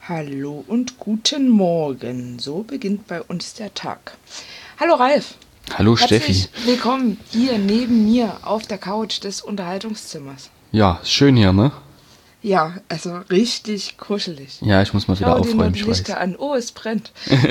Hallo und guten Morgen. So beginnt bei uns der Tag. Hallo Ralf. Hallo Herzlich Steffi. willkommen hier neben mir auf der Couch des Unterhaltungszimmers. Ja, schön hier, ne? Ja, also richtig kuschelig. Ja, ich muss mal wieder Schau dir nur aufräumen, die ich weiß. Lichter an. Oh, es brennt.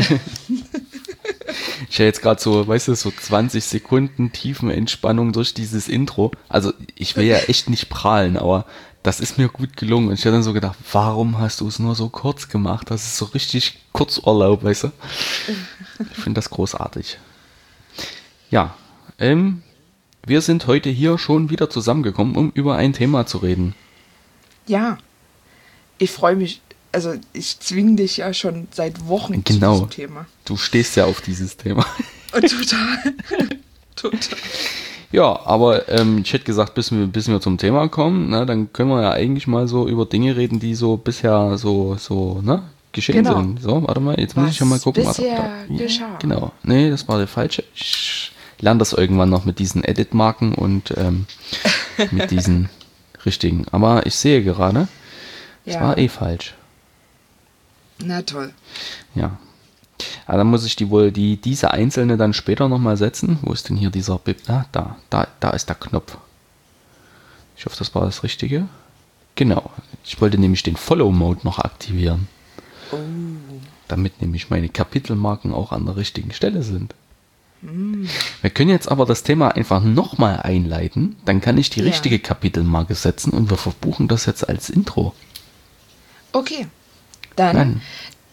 Ich habe jetzt gerade so, weißt du, so 20 Sekunden Tiefenentspannung durch dieses Intro. Also ich will ja echt nicht prahlen, aber das ist mir gut gelungen. Und ich habe dann so gedacht, warum hast du es nur so kurz gemacht? Das ist so richtig Kurzurlaub, weißt du? Ich finde das großartig. Ja, wir sind heute hier schon wieder zusammengekommen, um über ein Thema zu reden. Ja, ich freue mich. Also ich zwinge dich ja schon seit Wochen zu Genau, diesem Thema. du stehst ja auf dieses Thema. Total. Total. Ja, aber ich hätte gesagt, bis wir zum Thema kommen, ne, dann können wir ja eigentlich mal so über Dinge reden, die so bisher ne, geschehen Genau. sind. So, warte mal, jetzt muss ich ja mal Was gucken. bisher Ja, geschah. genau. Nee, das war der falsche. Ich lerne das irgendwann noch mit diesen Edit-Marken und mit diesen richtigen. Aber ich sehe gerade, es war Ja, eh falsch. na toll. Ja. Aber dann muss ich diese einzelne dann später nochmal setzen. Wo ist denn hier dieser da ist der Knopf. Ich hoffe, das war das Richtige. Genau. Ich wollte nämlich den Follow-Mode noch aktivieren. Oh. Damit nämlich meine Kapitelmarken auch an der richtigen Stelle sind. Wir können jetzt aber das Thema einfach nochmal einleiten. Dann kann ich die Ja. richtige Kapitelmarke setzen und wir verbuchen das jetzt als Intro. Okay, dann. Dann.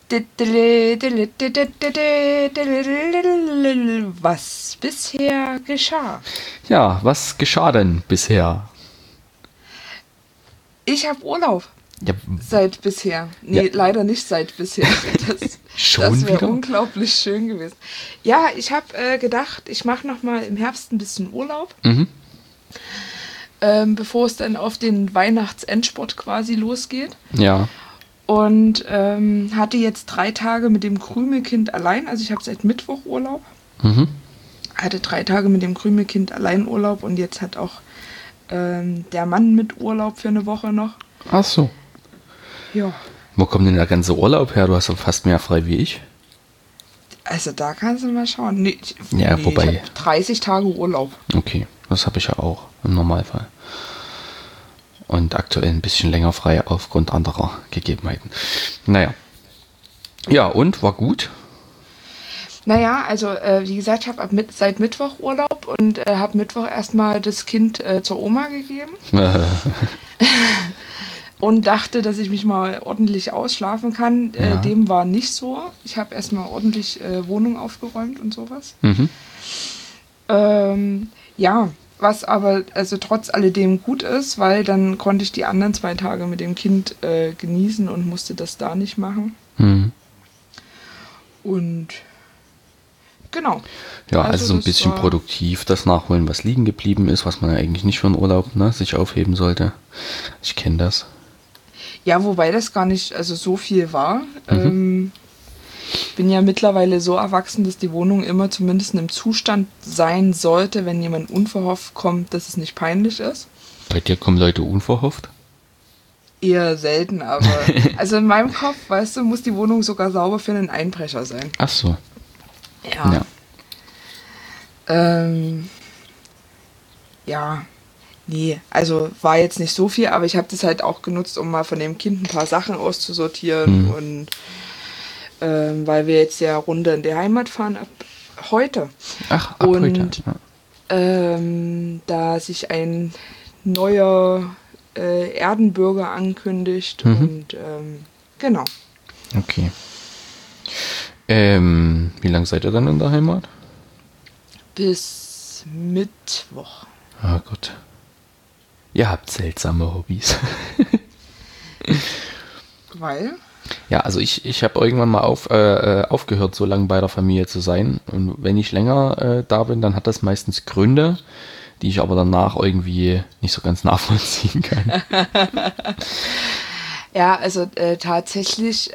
Was bisher geschah. Ja, was geschah denn bisher? Ich habe Urlaub Ja, seit bisher. Nee, Ja. leider nicht seit bisher. Das, Schon das wäre wieder? unglaublich schön gewesen. Ja, ich habe gedacht, ich mache noch mal im Herbst ein bisschen Urlaub, Mhm. bevor es dann auf den Weihnachtsendsport quasi losgeht. Ja. Und hatte jetzt 3 Tage mit dem Krümelkind allein. Also ich habe seit Mittwoch Urlaub. Mhm. Hatte 3 Tage mit dem Krümelkind allein Urlaub und jetzt hat auch der Mann mit Urlaub für eine Woche noch. Ach so. Ja, Wo kommt denn der ganze Urlaub her? Du hast doch fast mehr frei wie ich. also da kannst du mal schauen. Ja, wobei- Ich hab 30 Tage Urlaub. Okay, das habe ich ja auch im Normalfall. Und aktuell ein bisschen länger frei aufgrund anderer Gegebenheiten. Naja. Ja, und? War gut? Naja, also wie gesagt, ich habe seit Mittwoch Urlaub und habe Mittwoch erstmal das Kind zur Oma gegeben und dachte, dass ich mich mal ordentlich ausschlafen kann. Ja. Dem war nicht so. Ich habe erstmal ordentlich Wohnung aufgeräumt und sowas. Mhm. Ja, was aber also trotz alledem gut ist, weil dann konnte ich die anderen 2 Tage mit dem Kind genießen und musste das da nicht machen. Mhm. Und genau. Ja, also so ein das bisschen war- produktiv das nachholen, was liegen geblieben ist, was man ja eigentlich nicht für einen Urlaub, ne, sich aufheben sollte. Ich kenne das. Ja, wobei das gar nicht also so viel war. Ich bin ja mittlerweile so erwachsen, dass die Wohnung immer zumindest in einem Zustand sein sollte, wenn jemand unverhofft kommt, dass es nicht peinlich ist. Bei dir kommen Leute unverhofft? Eher selten, aber also in meinem Kopf, weißt du, muss die Wohnung sogar sauber für einen Einbrecher sein. Ach so. Ja. Ja. Ja, nee, also war jetzt nicht so viel, aber ich habe das halt auch genutzt, um mal von dem Kind ein paar Sachen auszusortieren und weil wir jetzt ja Runde in die Heimat fahren ab heute. Ach, ab Und heute. Ja. da sich ein neuer Erdenbürger ankündigt und genau. Okay. Wie lange seid ihr dann in der Heimat? Bis Mittwoch. Ah, gut. Ihr habt seltsame Hobbys. Weil? Ja, also ich habe irgendwann mal aufgehört, so lange bei der Familie zu sein. Und wenn ich länger da bin, dann hat das meistens Gründe, die ich aber danach irgendwie nicht so ganz nachvollziehen kann. Ja, also tatsächlich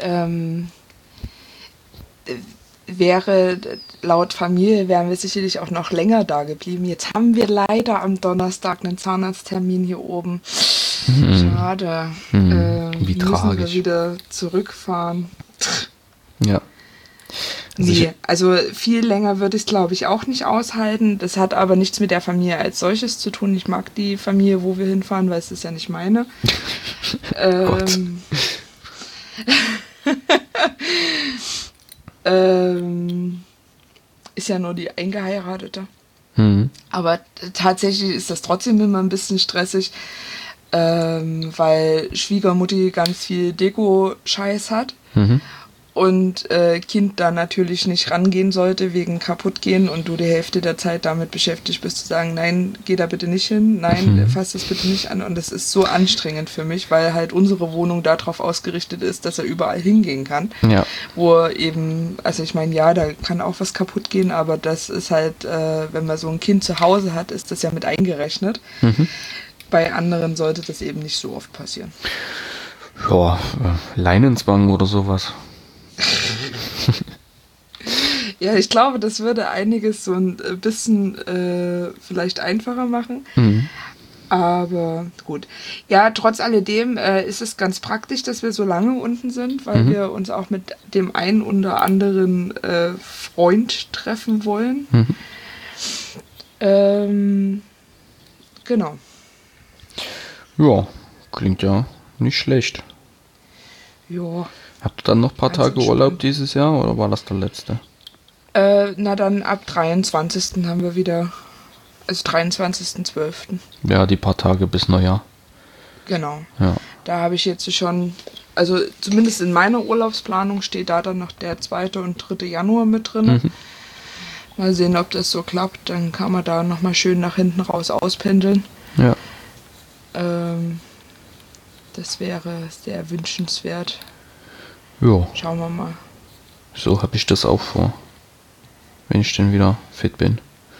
wäre laut Familie wären wir sicherlich auch noch länger da geblieben. Jetzt haben wir leider am Donnerstag einen Zahnarzttermin hier oben. Schade. Wie müssen tragisch. wir wieder zurückfahren. Ja. Also Nee, also viel länger würde ich es, glaube ich, auch nicht aushalten. Das hat aber nichts mit der Familie als solches zu tun. Ich mag die Familie, wo wir hinfahren, weil es ist ja nicht meine. Gott. Ist ja nur die Eingeheiratete. Mhm. Aber tatsächlich ist das trotzdem immer ein bisschen stressig, weil Schwiegermutti ganz viel Deko-Scheiß hat Mhm. und Kind da natürlich nicht rangehen sollte wegen Kaputtgehen und du die Hälfte der Zeit damit beschäftigt bist zu sagen, nein, geh da bitte nicht hin, nein, fass das bitte nicht an. Und das ist so anstrengend für mich, weil halt unsere Wohnung darauf ausgerichtet ist, dass er überall hingehen kann. Ja. Wo eben, also ich meine, ja, da kann auch was kaputt gehen, aber das ist halt, wenn man so ein Kind zu Hause hat, ist das ja mit eingerechnet. Mhm. Bei anderen sollte das eben nicht so oft passieren. Ja, Leinenzwang oder sowas. Ja, ich glaube, das würde einiges so ein bisschen vielleicht einfacher machen. Mhm. Aber gut. Ja, trotz alledem ist es ganz praktisch, dass wir so lange unten sind, weil wir uns auch mit dem einen oder anderen Freund treffen wollen. Genau. Ja, klingt ja nicht schlecht. Ja. Habt ihr dann noch ein paar Ganz Tage entspannt. Urlaub dieses Jahr oder war das der letzte? Na dann ab 23. haben wir wieder, also 23.12. Ja, die paar Tage bis Neujahr. Genau. Ja. Da habe ich jetzt schon, also zumindest in meiner Urlaubsplanung steht da dann noch der 2. und 3. Januar mit drin. Mal sehen, ob das so klappt. Dann kann man da nochmal schön nach hinten raus auspendeln. Ja. Das wäre sehr wünschenswert. Ja, Schauen wir mal. so habe ich das auch vor. Wenn ich denn wieder fit bin.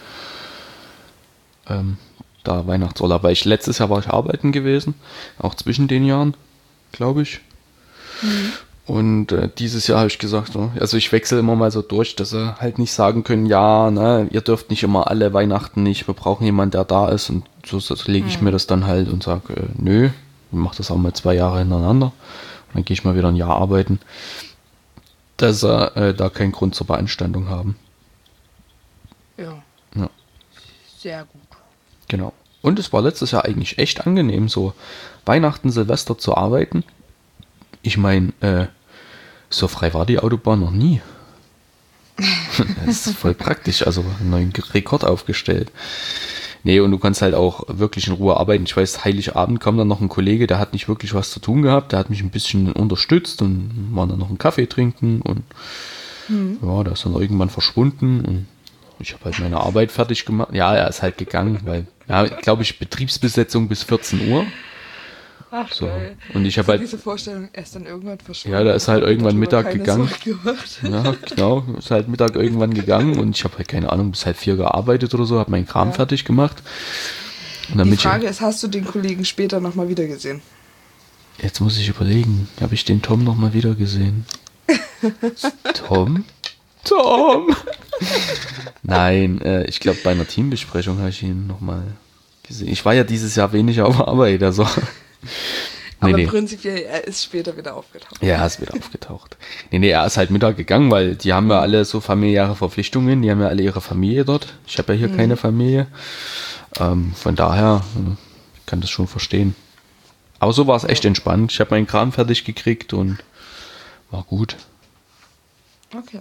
Da Weihnachtsurlaub, weil letztes Jahr war ich arbeiten gewesen, auch zwischen den Jahren, glaube ich. Und dieses Jahr habe ich gesagt, so, also ich wechsle immer mal so durch, dass sie halt nicht sagen können, ja, ne, ihr dürft nicht immer alle Weihnachten nicht, wir brauchen jemanden, der da ist. Und so lege ich mir das dann halt und sage, nö, ich mache das auch mal 2 Jahre hintereinander. Und dann gehe ich mal wieder ein Jahr arbeiten, dass sie da keinen Grund zur Beanstandung haben. Ja. Ja. Sehr gut. Genau. Und es war letztes Jahr eigentlich echt angenehm, so Weihnachten, Silvester zu arbeiten. Ich meine, so frei war die Autobahn noch nie. Das ist voll praktisch, also einen neuen Rekord aufgestellt. Nee, und du kannst halt auch wirklich in Ruhe arbeiten. Ich weiß, Heiligabend kam dann noch ein Kollege, der hat nicht wirklich was zu tun gehabt, der hat mich ein bisschen unterstützt und war dann noch einen Kaffee trinken und ja, der ist dann irgendwann verschwunden und ich habe halt meine Arbeit fertig gemacht. Ja, er ist halt gegangen, weil, ja, glaube ich, Betriebsbesetzung bis 14 Uhr. Ach, So. geil. Und ich habe So halt, diese Vorstellung, er ist dann irgendwann verschwunden. ja, der ist halt irgendwann Darüber Mittag keine gegangen. Sorge gemacht. Ja, genau, ist halt Mittag irgendwann gegangen und ich habe halt keine Ahnung, bis halb 4 gearbeitet oder so, habe meinen Kram fertig gemacht. Und dann Die bin Frage ist, hast du den Kollegen später nochmal wieder gesehen? jetzt muss ich überlegen, habe ich den Tom nochmal wieder gesehen? Tom? Tom! Nein, ich glaube bei einer Teambesprechung habe ich ihn nochmal gesehen. Ich war ja dieses Jahr weniger auf Arbeit, also. Aber prinzipiell, er ist später wieder aufgetaucht. Ja, er ist wieder aufgetaucht. Nee, er ist halt Mittag gegangen, weil die haben ja alle so familiäre Verpflichtungen, die haben ja alle ihre Familie dort. Ich habe ja hier keine Familie. Von daher kann das schon verstehen. Aber so war es echt entspannt. Ich habe meinen Kram fertig gekriegt und war gut. Okay.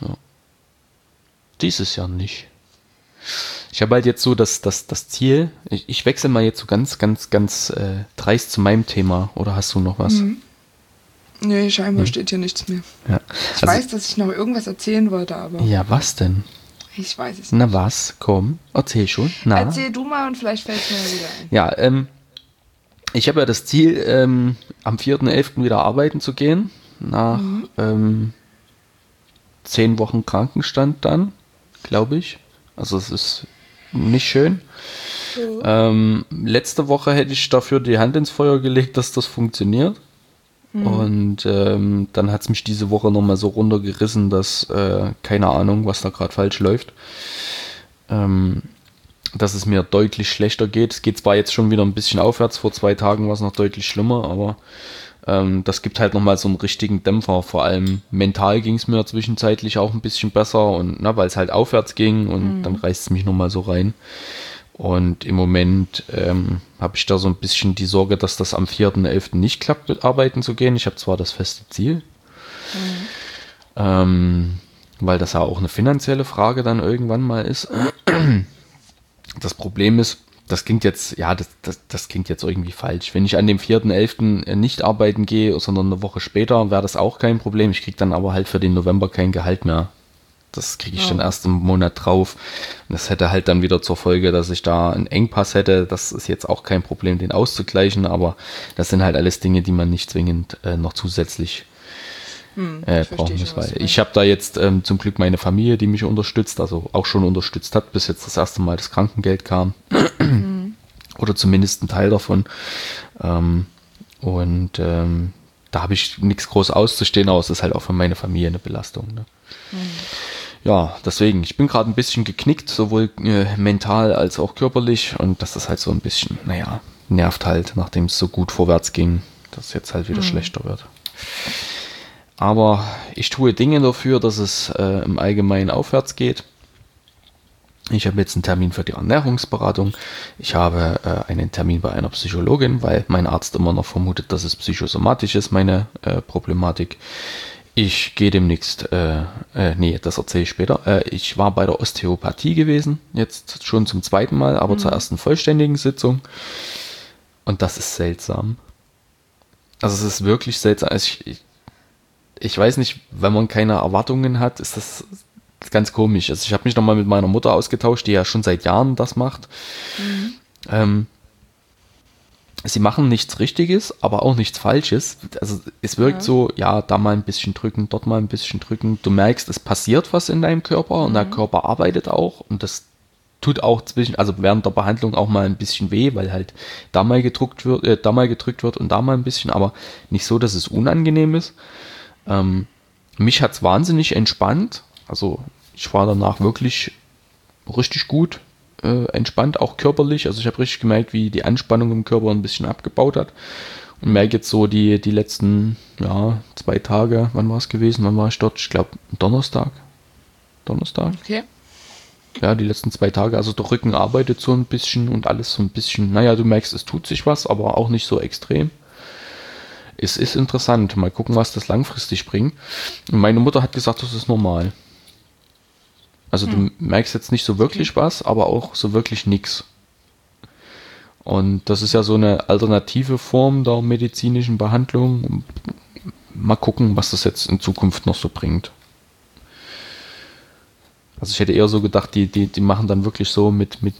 Dieses Jahr nicht. Ich habe halt jetzt so das Ziel, ich wechsle mal jetzt so ganz dreist zu meinem Thema. Oder hast du noch was? Nee, scheinbar steht hier nichts mehr. Ja. Ich weiß, dass ich noch irgendwas erzählen wollte, aber Ja, was denn? ich weiß es nicht. Na was? Komm, erzähl schon. Na. Erzähl du mal und vielleicht fällt es mir ja wieder ein. Ja, ich habe ja das Ziel, am 4.11. wieder arbeiten zu gehen. Nach 10 Wochen Krankenstand dann, glaube ich. Also es ist nicht schön. Letzte Woche hätte ich dafür die Hand ins Feuer gelegt, dass das funktioniert. Und dann hat es mich diese Woche nochmal so runtergerissen, dass keine Ahnung, was da gerade falsch läuft. Dass es mir deutlich schlechter geht. Es geht zwar jetzt schon wieder ein bisschen aufwärts, vor 2 Tagen war es noch deutlich schlimmer, aber Das gibt halt nochmal so einen richtigen Dämpfer. Vor allem mental ging es mir zwischenzeitlich auch ein bisschen besser und weil es halt aufwärts ging und dann reißt es mich nochmal so rein. Und im Moment habe ich da so ein bisschen die Sorge, dass das am 4.11. nicht klappt, mit arbeiten zu gehen. Ich habe zwar das feste Ziel, weil das ja auch eine finanzielle Frage dann irgendwann mal ist. Das Problem ist, das klingt jetzt, das klingt jetzt irgendwie falsch. Wenn ich an dem 4.11. nicht arbeiten gehe, sondern eine Woche später, wäre das auch kein Problem. Ich kriege dann aber halt für den November kein Gehalt mehr. Das kriege ich dann erst im Monat drauf. Und das hätte halt dann wieder zur Folge, dass ich da einen Engpass hätte. Das ist jetzt auch kein Problem, den auszugleichen, aber das sind halt alles Dinge, die man nicht zwingend noch zusätzlich brauchen muss. Weil ich habe da jetzt zum Glück meine Familie, die mich unterstützt, also auch schon unterstützt hat, bis jetzt das erste Mal das Krankengeld kam. Oder zumindest ein Teil davon. Da habe ich nichts groß auszustehen, aber es ist halt auch für meine Familie eine Belastung. Ne? Ja, deswegen, ich bin gerade ein bisschen geknickt, sowohl mental als auch körperlich, und das ist halt so ein bisschen, nervt halt, nachdem es so gut vorwärts ging, dass es jetzt halt wieder schlechter wird. Aber ich tue Dinge dafür, dass es im Allgemeinen aufwärts geht. Ich habe jetzt einen Termin für die Ernährungsberatung. Ich habe einen Termin bei einer Psychologin, weil mein Arzt immer noch vermutet, dass es psychosomatisch ist, meine Problematik. Ich gehe demnächst, das erzähle ich später. Ich war bei der Osteopathie gewesen, jetzt schon zum zweiten Mal, aber zur ersten vollständigen Sitzung. Und das ist seltsam. Also es ist wirklich seltsam. Also ich weiß nicht, wenn man keine Erwartungen hat, ist das ganz komisch. Also ich habe mich nochmal mit meiner Mutter ausgetauscht, die ja schon seit Jahren das macht. Sie machen nichts Richtiges, aber auch nichts Falsches. Also es wirkt so, da mal ein bisschen drücken, dort mal ein bisschen drücken. Du merkst, es passiert was in deinem Körper und der Körper arbeitet auch, und das tut auch während der Behandlung auch mal ein bisschen weh, weil halt da mal gedrückt wird und da mal ein bisschen, aber nicht so, dass es unangenehm ist. Mich hat es wahnsinnig entspannt. Also ich war danach wirklich richtig gut entspannt, auch körperlich. Also ich habe richtig gemerkt, wie die Anspannung im Körper ein bisschen abgebaut hat. Und merke jetzt so die letzten 2 Tage, wann war es gewesen? Wann war ich dort? Ich glaube Donnerstag. Okay. Ja, die letzten 2 Tage. Also der Rücken arbeitet so ein bisschen und alles so ein bisschen. Du merkst, es tut sich was, aber auch nicht so extrem. Es ist interessant. Mal gucken, was das langfristig bringt. Und meine Mutter hat gesagt, das ist normal. Also du merkst jetzt nicht so wirklich was, aber auch so wirklich nichts. Und das ist ja so eine alternative Form der medizinischen Behandlung. Mal gucken, was das jetzt in Zukunft noch so bringt. Also ich hätte eher so gedacht, die machen dann wirklich so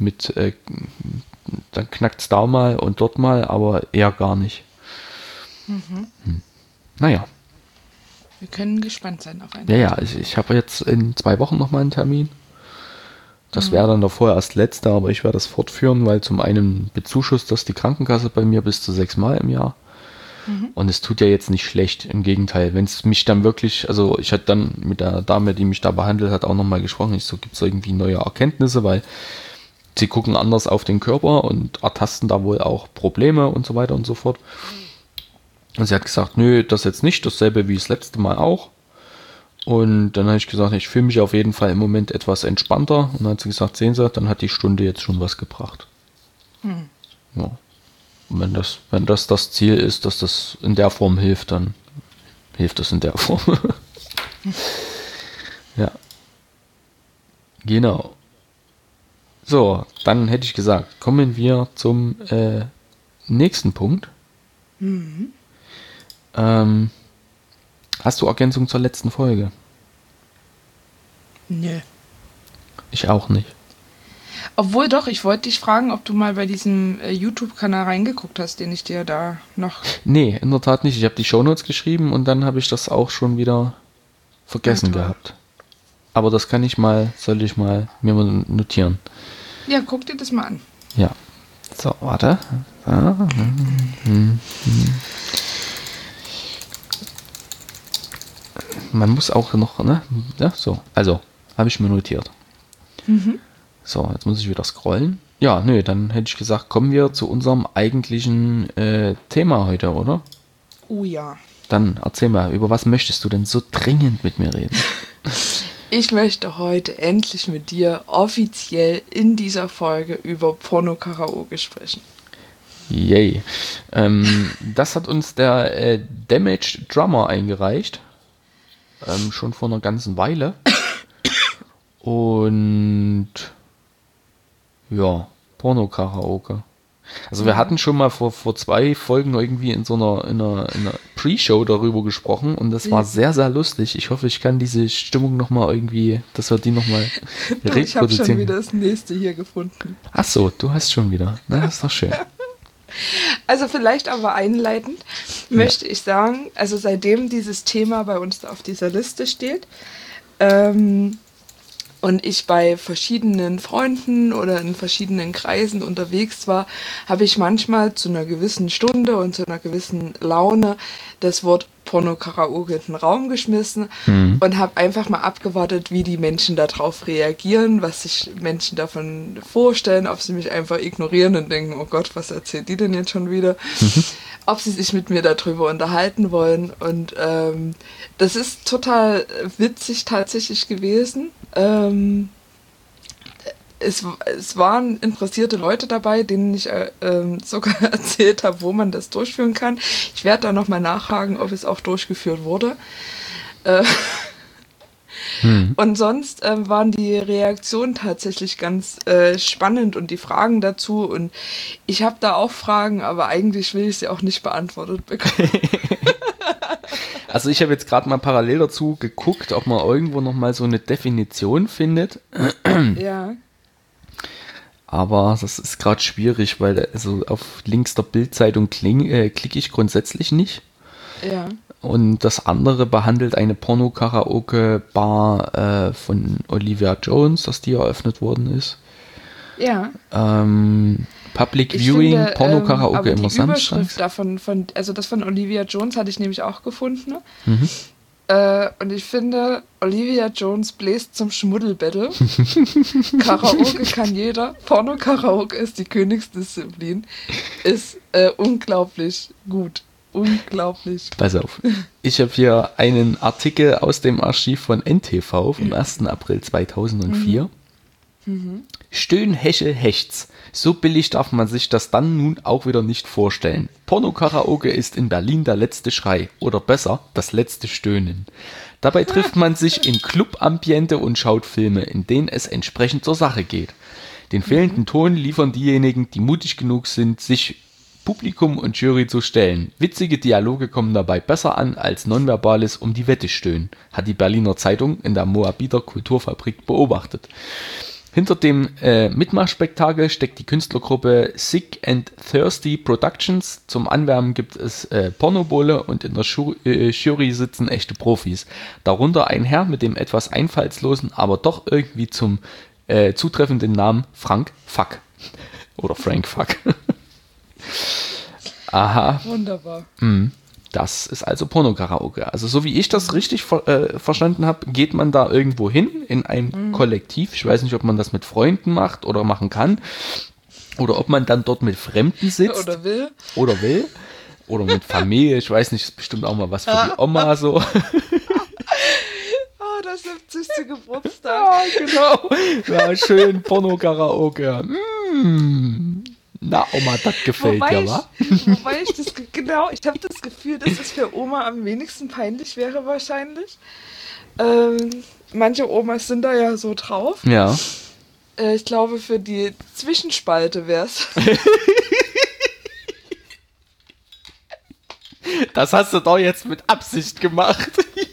dann knackt es da mal und dort mal, aber eher gar nicht. Naja. Wir können gespannt sein auf einen. Ja, also ich habe jetzt in 2 Wochen nochmal einen Termin. Das wäre dann davor erst letzter, aber ich werde das fortführen, weil zum einen bezuschusst das die Krankenkasse bei mir bis zu 6 Mal im Jahr. Und es tut ja jetzt nicht schlecht, im Gegenteil. Wenn es mich dann wirklich, also ich hatte dann mit der Dame, die mich da behandelt hat, auch nochmal gesprochen. Ich so, gibt es irgendwie neue Erkenntnisse, weil sie gucken anders auf den Körper und ertasten da wohl auch Probleme und so weiter und so fort. Und sie hat gesagt, nö, das jetzt nicht, dasselbe wie das letzte Mal auch. Und dann habe ich gesagt, ich fühle mich auf jeden Fall im Moment etwas entspannter. Und dann hat sie gesagt, sehen Sie, dann hat die Stunde jetzt schon was gebracht. Ja. Und wenn das Ziel ist, dass das in der Form hilft, dann hilft es in der Form. Ja. Genau. So, dann hätte ich gesagt, kommen wir zum nächsten Punkt. Hast du Ergänzung zur letzten Folge? Nö. Ich auch nicht. Obwohl doch, ich wollte dich fragen, ob du mal bei diesem YouTube-Kanal reingeguckt hast, den ich dir da noch... Nee, in der Tat nicht. Ich habe die Shownotes geschrieben und dann habe ich das auch schon wieder vergessen gehabt. Aber das soll ich mir mal notieren. Ja, guck dir das mal an. Ja. So, warte. Man muss auch noch, ne? Ja, so. Also, habe ich mir notiert. So, jetzt muss ich wieder scrollen. Ja, nö, dann hätte ich gesagt, kommen wir zu unserem eigentlichen Thema heute, oder? Oh ja. Dann erzähl mal, über was möchtest du denn so dringend mit mir reden? Ich möchte heute endlich mit dir offiziell in dieser Folge über Porno-Karaoke sprechen. Yay. Das hat uns der Damaged Drummer eingereicht. Schon vor einer ganzen Weile. Und ja, Porno-Karaoke. Also wir hatten schon mal vor 2 Folgen irgendwie in einer Pre-Show darüber gesprochen und das war sehr, sehr lustig. Ich hoffe, ich kann diese Stimmung nochmal irgendwie, dass wir die nochmal reproduzieren. Ich habe schon wieder das nächste hier gefunden. Ach so, du hast schon wieder. Na, das ist doch schön. Also vielleicht aber einleitend möchte ich sagen, also seitdem dieses Thema bei uns da auf dieser Liste steht, und ich bei verschiedenen Freunden oder in verschiedenen Kreisen unterwegs war, habe ich manchmal zu einer gewissen Stunde und zu einer gewissen Laune das Wort Porno-Karaoke in den Raum geschmissen und habe einfach mal abgewartet, wie die Menschen darauf reagieren, was sich Menschen davon vorstellen, ob sie mich einfach ignorieren und denken, oh Gott, was erzählt die denn jetzt schon wieder? Ob sie sich mit mir darüber unterhalten wollen. Und das ist total witzig tatsächlich gewesen. Es waren interessierte Leute dabei, denen ich sogar erzählt habe, wo man das durchführen kann. Ich werde da nochmal nachhaken, ob es auch durchgeführt wurde. Und sonst waren die Reaktionen tatsächlich ganz spannend und die Fragen dazu. Und ich habe da auch Fragen, aber eigentlich will ich sie auch nicht beantwortet bekommen. Also ich habe jetzt gerade mal parallel dazu geguckt, ob man irgendwo nochmal so eine Definition findet. Ja. Aber das ist gerade schwierig, weil also auf Links der Bild-Zeitung klicke ich grundsätzlich nicht. Ja. Und das andere behandelt eine Porno-Karaoke-Bar von Olivia Jones, dass die eröffnet worden ist. Ja. Public Viewing, Porno-Karaoke immer Samstag. Die Überschrift davon, also das von Olivia Jones hatte ich nämlich auch gefunden. Und ich finde, Olivia Jones bläst zum Schmuddelbattle. Karaoke kann jeder. Porno-Karaoke ist die Königsdisziplin. Ist unglaublich gut. Unglaublich. Pass auf. Ich habe hier einen Artikel aus dem Archiv von NTV vom 1. April 2004. Stöhn, Hesche, Hechts. So billig darf man sich das dann nun auch wieder nicht vorstellen. Porno-Karaoke ist in Berlin der letzte Schrei. Oder besser, das letzte Stöhnen. Dabei trifft man sich in Club-Ambiente und schaut Filme, in denen es entsprechend zur Sache geht. Den fehlenden Ton liefern diejenigen, die mutig genug sind, sich Publikum und Jury zu stellen. Witzige Dialoge kommen dabei besser an als nonverbales um die Wette stöhnen, hat die Berliner Zeitung in der Moabiter Kulturfabrik beobachtet. Hinter dem Mitmachspektakel steckt die Künstlergruppe Sick and Thirsty Productions. Zum Anwärmen gibt es Pornobowle und in der Jury sitzen echte Profis. Darunter ein Herr mit dem etwas einfallslosen, aber doch irgendwie zum zutreffenden Namen Frank Fuck. Oder Frank Fuck. Aha. Wunderbar. Das ist also Porno-Karaoke. Also so wie ich das richtig verstanden habe, geht man da irgendwo hin in ein Kollektiv. Ich weiß nicht, ob man das mit Freunden macht oder machen kann. Oder ob man dann dort mit Fremden sitzt. Oder will. Oder mit Familie. Ich weiß nicht, ist bestimmt auch mal was für die Oma so. Oh, das 70. Geburtstag. Ja, genau. Ja, schön Porno-Karaoke. Na, Oma, das gefällt dir, wa? Wobei ich habe das Gefühl, dass es für Oma am wenigsten peinlich wäre wahrscheinlich. Manche Omas sind da ja so drauf. Ja. Ich glaube, für die Zwischenspalte wäre es. Das hast du doch jetzt mit Absicht gemacht.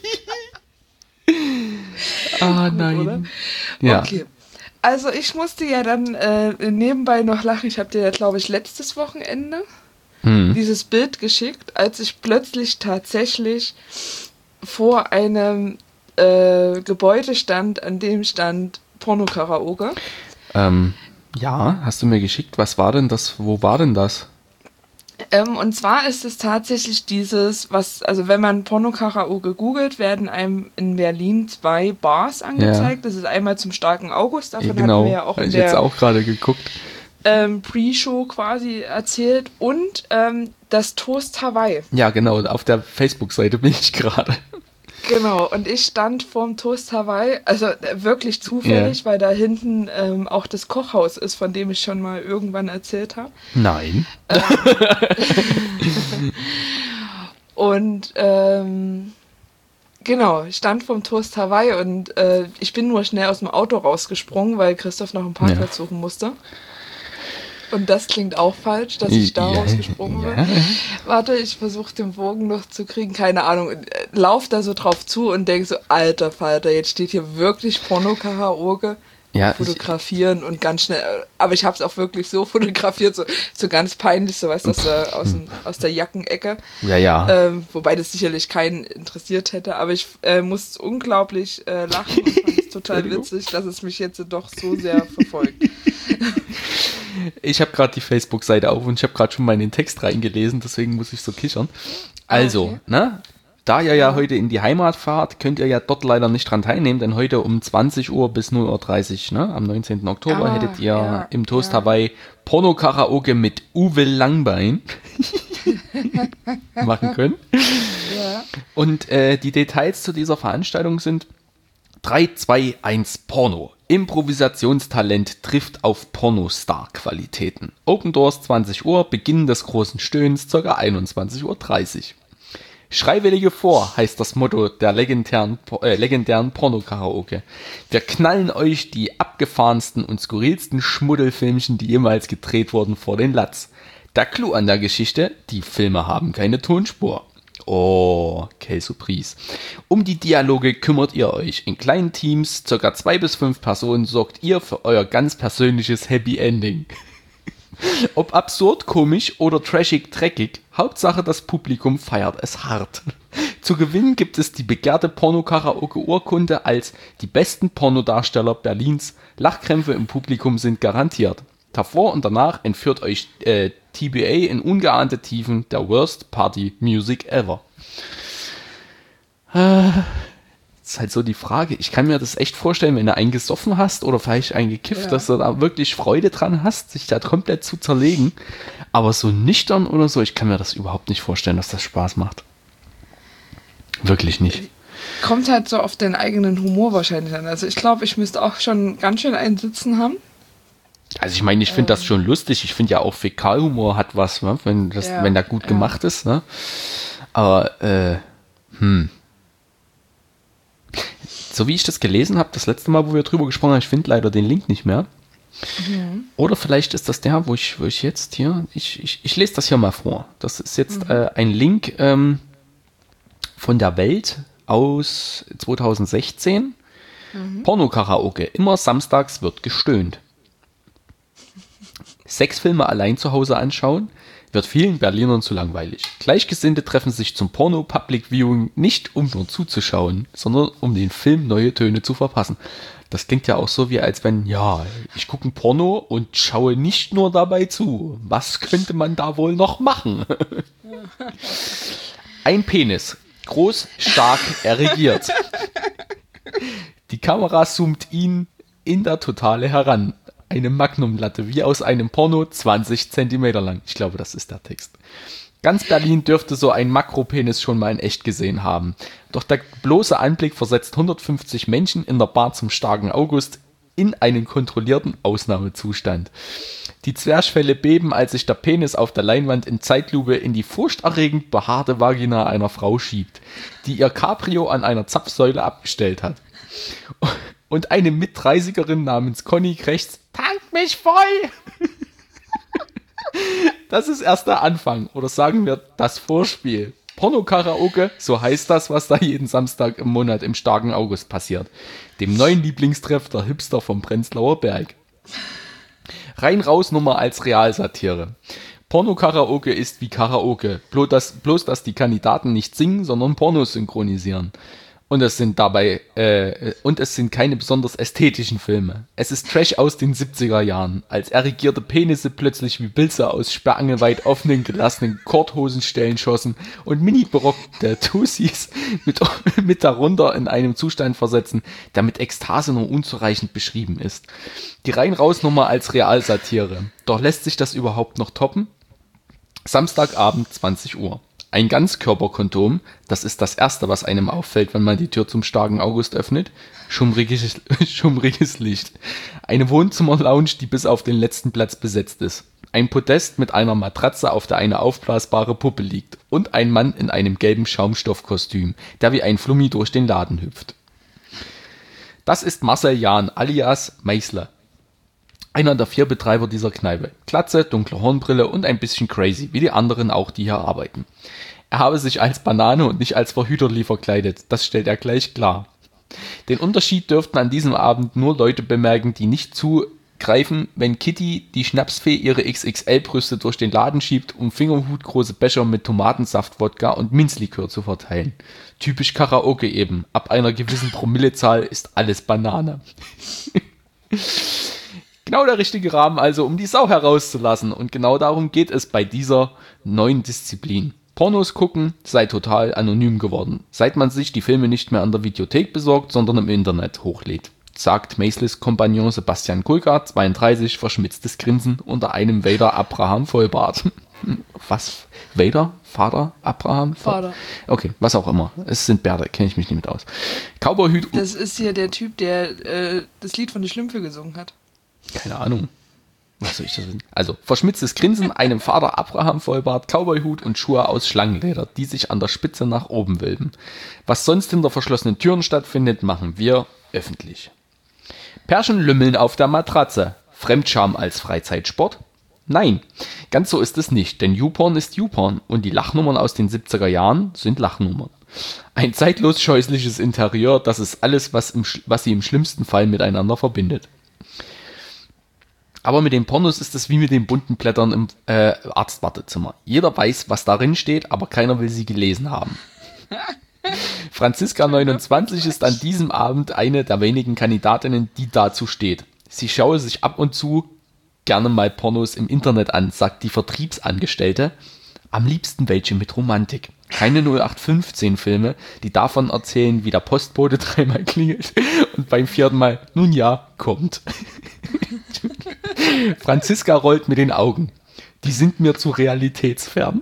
Ah, nein. Oder? Ja. Okay. Also ich musste ja dann nebenbei noch lachen. Ich habe dir ja, glaube ich, letztes Wochenende dieses Bild geschickt, als ich plötzlich tatsächlich vor einem Gebäude stand, an dem stand Porno-Karaoke. Ja, hast du mir geschickt. Was war denn das? Wo war denn das? Und zwar ist es tatsächlich also wenn man Porno-Karaoke googelt, werden einem in Berlin 2 Bars angezeigt. Ja. Das ist einmal zum Starken August, davon genau. hatten wir ja auch ich jetzt auch gerade geguckt. Pre-Show quasi erzählt und das Toast Hawaii. Ja, genau, auf der Facebook-Seite bin ich gerade. Genau, und ich stand vorm Toast Hawaii, also wirklich zufällig, weil da hinten auch das Kochhaus ist, von dem ich schon mal irgendwann erzählt habe. Nein. Und genau, ich stand vorm Toast Hawaii und ich bin nur schnell aus dem Auto rausgesprungen, weil Christoph noch einen Parkplatz suchen musste. Und das klingt auch falsch, dass ich da rausgesprungen bin. Warte, ich versuche den Bogen noch zu kriegen, keine Ahnung. Lauf da so drauf zu und denk so, alter Falter, jetzt steht hier wirklich Porno-Karaoke. Fotografieren und ganz schnell, aber ich habe es auch wirklich so fotografiert, so ganz peinlich, so weißt du, aus der Jackenecke. Ja. Wobei das sicherlich keinen interessiert hätte, aber ich muss unglaublich lachen und fand es total witzig, dass es mich jetzt doch so sehr verfolgt. Ich habe gerade die Facebook-Seite auf und ich habe gerade schon mal in den Text reingelesen, deswegen muss ich so kichern. Also, okay. Ne? Da ihr ja heute in die Heimat fahrt, könnt ihr ja dort leider nicht dran teilnehmen, denn heute um 20 Uhr bis 0.30 Uhr, ne, am 19. Oktober, hättet ihr im Toast Hawaii Porno-Karaoke mit Uwe Langbein machen können. Ja. Und die Details zu dieser Veranstaltung sind 3, 2, 1 Porno. Improvisationstalent trifft auf Pornostar-Qualitäten. Open Doors 20 Uhr, Beginn des großen Stöhns, ca. 21.30 Uhr. Schreiwillige vor, heißt das Motto der legendären Porno-Karaoke. Wir knallen euch die abgefahrensten und skurrilsten Schmuddelfilmchen, die jemals gedreht wurden, vor den Latz. Der Clou an der Geschichte, die Filme haben keine Tonspur. Oh, quelle Surprise. Um die Dialoge kümmert ihr euch. In kleinen Teams, ca. 2 bis 5 Personen, sorgt ihr für euer ganz persönliches Happy Ending. Ob absurd, komisch oder trashig, dreckig, Hauptsache das Publikum feiert es hart. Zu gewinnen gibt es die begehrte Porno-Karaoke-Urkunde als die besten Pornodarsteller Berlins. Lachkrämpfe im Publikum sind garantiert. Davor und danach entführt euch TBA in ungeahnte Tiefen der Worst Party Music ever. Ist halt so die Frage. Ich kann mir das echt vorstellen, wenn du einen gesoffen hast oder vielleicht einen gekifft, dass du da wirklich Freude dran hast, sich da komplett zu zerlegen. Aber so nüchtern oder so, ich kann mir das überhaupt nicht vorstellen, dass das Spaß macht. Wirklich nicht. Kommt halt so auf den eigenen Humor wahrscheinlich an. Also ich glaube, ich müsste auch schon ganz schön einen Sitzen haben. Also ich meine, ich finde das schon lustig. Ich finde ja auch Fäkalhumor hat was, ne? Wenn der gut gemacht ist. Ne? Aber, so wie ich das gelesen habe, das letzte Mal, wo wir drüber gesprochen haben, ich finde leider den Link nicht mehr. Mhm. Oder vielleicht ist das der, wo ich jetzt hier, ich lese das hier mal vor. Das ist jetzt ein Link von der Welt aus 2016. Porno-Karaoke. Immer samstags wird gestöhnt. Sexfilme allein zu Hause anschauen, wird vielen Berlinern zu langweilig. Gleichgesinnte treffen sich zum Porno-Public Viewing nicht, um nur zuzuschauen, sondern um den Film neue Töne zu verpassen. Das klingt ja auch so, wie als wenn, ja, ich gucke ein Porno und schaue nicht nur dabei zu. Was könnte man da wohl noch machen? Ein Penis. Groß, stark, erregiert. Die Kamera zoomt ihn in der Totale heran. Eine Magnumlatte, wie aus einem Porno, 20 Zentimeter lang. Ich glaube, das ist der Text. Ganz Berlin dürfte so einen Makropenis schon mal in echt gesehen haben. Doch der bloße Anblick versetzt 150 Menschen in der Bar zum starken August in einen kontrollierten Ausnahmezustand. Die Zwerchfelle beben, als sich der Penis auf der Leinwand in Zeitlupe in die furchterregend behaarte Vagina einer Frau schiebt, die ihr Cabrio an einer Zapfsäule abgestellt hat. Und eine Mit-30erin namens Conny krächzt, tank mich voll! Das ist erst der Anfang, oder sagen wir das Vorspiel. Porno-Karaoke, so heißt das, was da jeden Samstag im Monat im starken August passiert. Dem neuen Lieblingstreff der Hipster vom Prenzlauer Berg. Rein raus Nummer als Realsatire. Porno-Karaoke ist wie Karaoke, bloß dass die Kandidaten nicht singen, sondern Pornos synchronisieren. Und es sind keine besonders ästhetischen Filme. Es ist Trash aus den 70er Jahren, als erregierte Penisse plötzlich wie Pilze aus sperrangelweit offenen, gelassenen Korthosenstellen schossen und mini-berockte Tussis mit darunter in einem Zustand versetzen, der mit Ekstase nur unzureichend beschrieben ist. Die Rein-Raus-Nummer als Realsatire. Doch lässt sich das überhaupt noch toppen? Samstagabend, 20 Uhr. Ein Ganzkörperkondom, das ist das Erste, was einem auffällt, wenn man die Tür zum starken August öffnet. Schummriges Licht. Eine Wohnzimmerlounge, die bis auf den letzten Platz besetzt ist. Ein Podest mit einer Matratze, auf der eine aufblasbare Puppe liegt. Und ein Mann in einem gelben Schaumstoffkostüm, der wie ein Flummi durch den Laden hüpft. Das ist Marcel Jahn alias Meißler. Einer der 4 Betreiber dieser Kneipe. Glatze, dunkle Hornbrille und ein bisschen crazy, wie die anderen auch, die hier arbeiten. Er habe sich als Banane und nicht als Verhüterli verkleidet, das stellt er gleich klar. Den Unterschied dürften an diesem Abend nur Leute bemerken, die nicht zugreifen, wenn Kitty, die Schnapsfee, ihre XXL-Brüste durch den Laden schiebt, um fingerhutgroße Becher mit Tomatensaft, Wodka und Minzlikör zu verteilen. Typisch Karaoke eben. Ab einer gewissen Promillezahl ist alles Banane. Genau der richtige Rahmen also, um die Sau herauszulassen. Und genau darum geht es bei dieser neuen Disziplin. Pornos gucken sei total anonym geworden, seit man sich die Filme nicht mehr an der Videothek besorgt, sondern im Internet hochlädt. Sagt Maisles Kompagnon Sebastian Kulka, 32, verschmitztes Grinsen unter einem Vader Abraham Vollbart. Was? Vader? Vater? Abraham? Vater. Okay, was auch immer. Es sind Bärte, kenne ich mich nicht mit aus. Cowboyhüt. Das ist hier der Typ, der das Lied von den Schlümpfe gesungen hat. Keine Ahnung. Was soll ich das wissen? Also, verschmitztes Grinsen, einem Vater Abraham Vollbart, Cowboyhut und Schuhe aus Schlangenleder, die sich an der Spitze nach oben wölben. Was sonst hinter verschlossenen Türen stattfindet, machen wir öffentlich. Pärchen lümmeln auf der Matratze. Fremdscham als Freizeitsport? Nein, ganz so ist es nicht, denn YouPorn ist YouPorn und die Lachnummern aus den 70er Jahren sind Lachnummern. Ein zeitlos scheußliches Interieur, das ist alles, was sie im schlimmsten Fall miteinander verbindet. Aber mit den Pornos ist es wie mit den bunten Blättern im Arztwartezimmer. Jeder weiß, was darin steht, aber keiner will sie gelesen haben. Franziska 29 ist an diesem Abend eine der wenigen Kandidatinnen, die dazu steht. Sie schaue sich ab und zu gerne mal Pornos im Internet an, sagt die Vertriebsangestellte. Am liebsten welche mit Romantik. Keine 0815-Filme, die davon erzählen, wie der Postbote 3-mal klingelt und beim 4. Mal, nun ja, kommt. Franziska rollt mit den Augen. Die sind mir zu realitätsfern.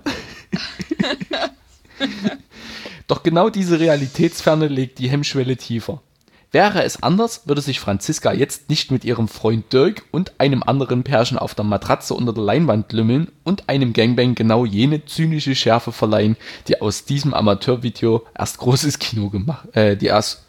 Doch genau diese Realitätsferne legt die Hemmschwelle tiefer. Wäre es anders, würde sich Franziska jetzt nicht mit ihrem Freund Dirk und einem anderen Pärchen auf der Matratze unter der Leinwand lümmeln und einem Gangbang genau jene zynische Schärfe verleihen, die aus diesem Amateurvideo erst großes Kino gemacht, die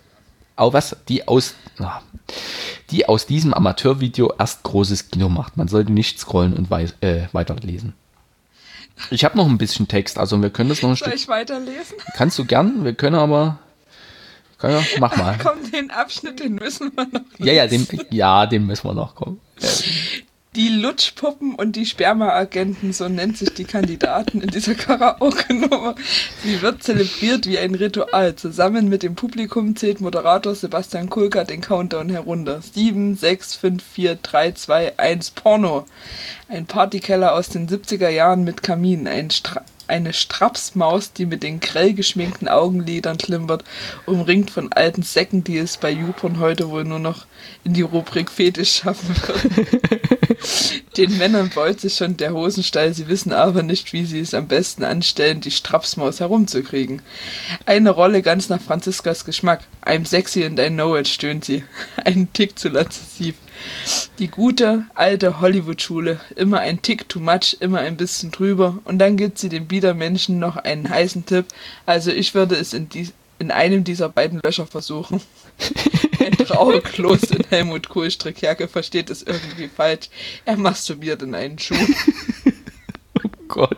aus diesem Amateurvideo erst großes Kino macht. Man sollte nicht scrollen und weiterlesen. Ich habe noch ein bisschen Text, also wir können das noch ein Stück. Soll ich weiterlesen? Kannst du gern, wir können aber. Mach mal. Komm, den Abschnitt, den müssen wir noch lesen. Den müssen wir noch kommen. Die Lutschpuppen und die Spermaagenten, so nennt sich die Kandidaten in dieser Karaoke-Nummer. Sie wird zelebriert wie ein Ritual. Zusammen mit dem Publikum zählt Moderator Sebastian Kulka den Countdown herunter. 7, 6, 5, 4, 3, 2, 1, Porno. Ein Partykeller aus den 70er Jahren mit Kamin. Eine Strapsmaus, die mit den grell geschminkten Augenlidern klimpert, umringt von alten Säcken, die es bei YouPorn heute wohl nur noch in die Rubrik Fetisch schaffen wird. Den Männern beut sich schon der Hosenstall, sie wissen aber nicht, wie sie es am besten anstellen, die Strapsmaus herumzukriegen. Eine Rolle ganz nach Franziskas Geschmack. I'm sexy and I know it, stöhnt sie. Einen Tick zu laziv. Die gute, alte Hollywood-Schule. Immer ein Tick too much, immer ein bisschen drüber. Und dann gibt sie dem Biedermenschen noch einen heißen Tipp. Also ich würde es in einem dieser beiden Löcher versuchen. Ein Trauerklos in Helmut Kohl Strickjacke versteht es irgendwie falsch. Er masturbiert in einen Schuh. Oh Gott.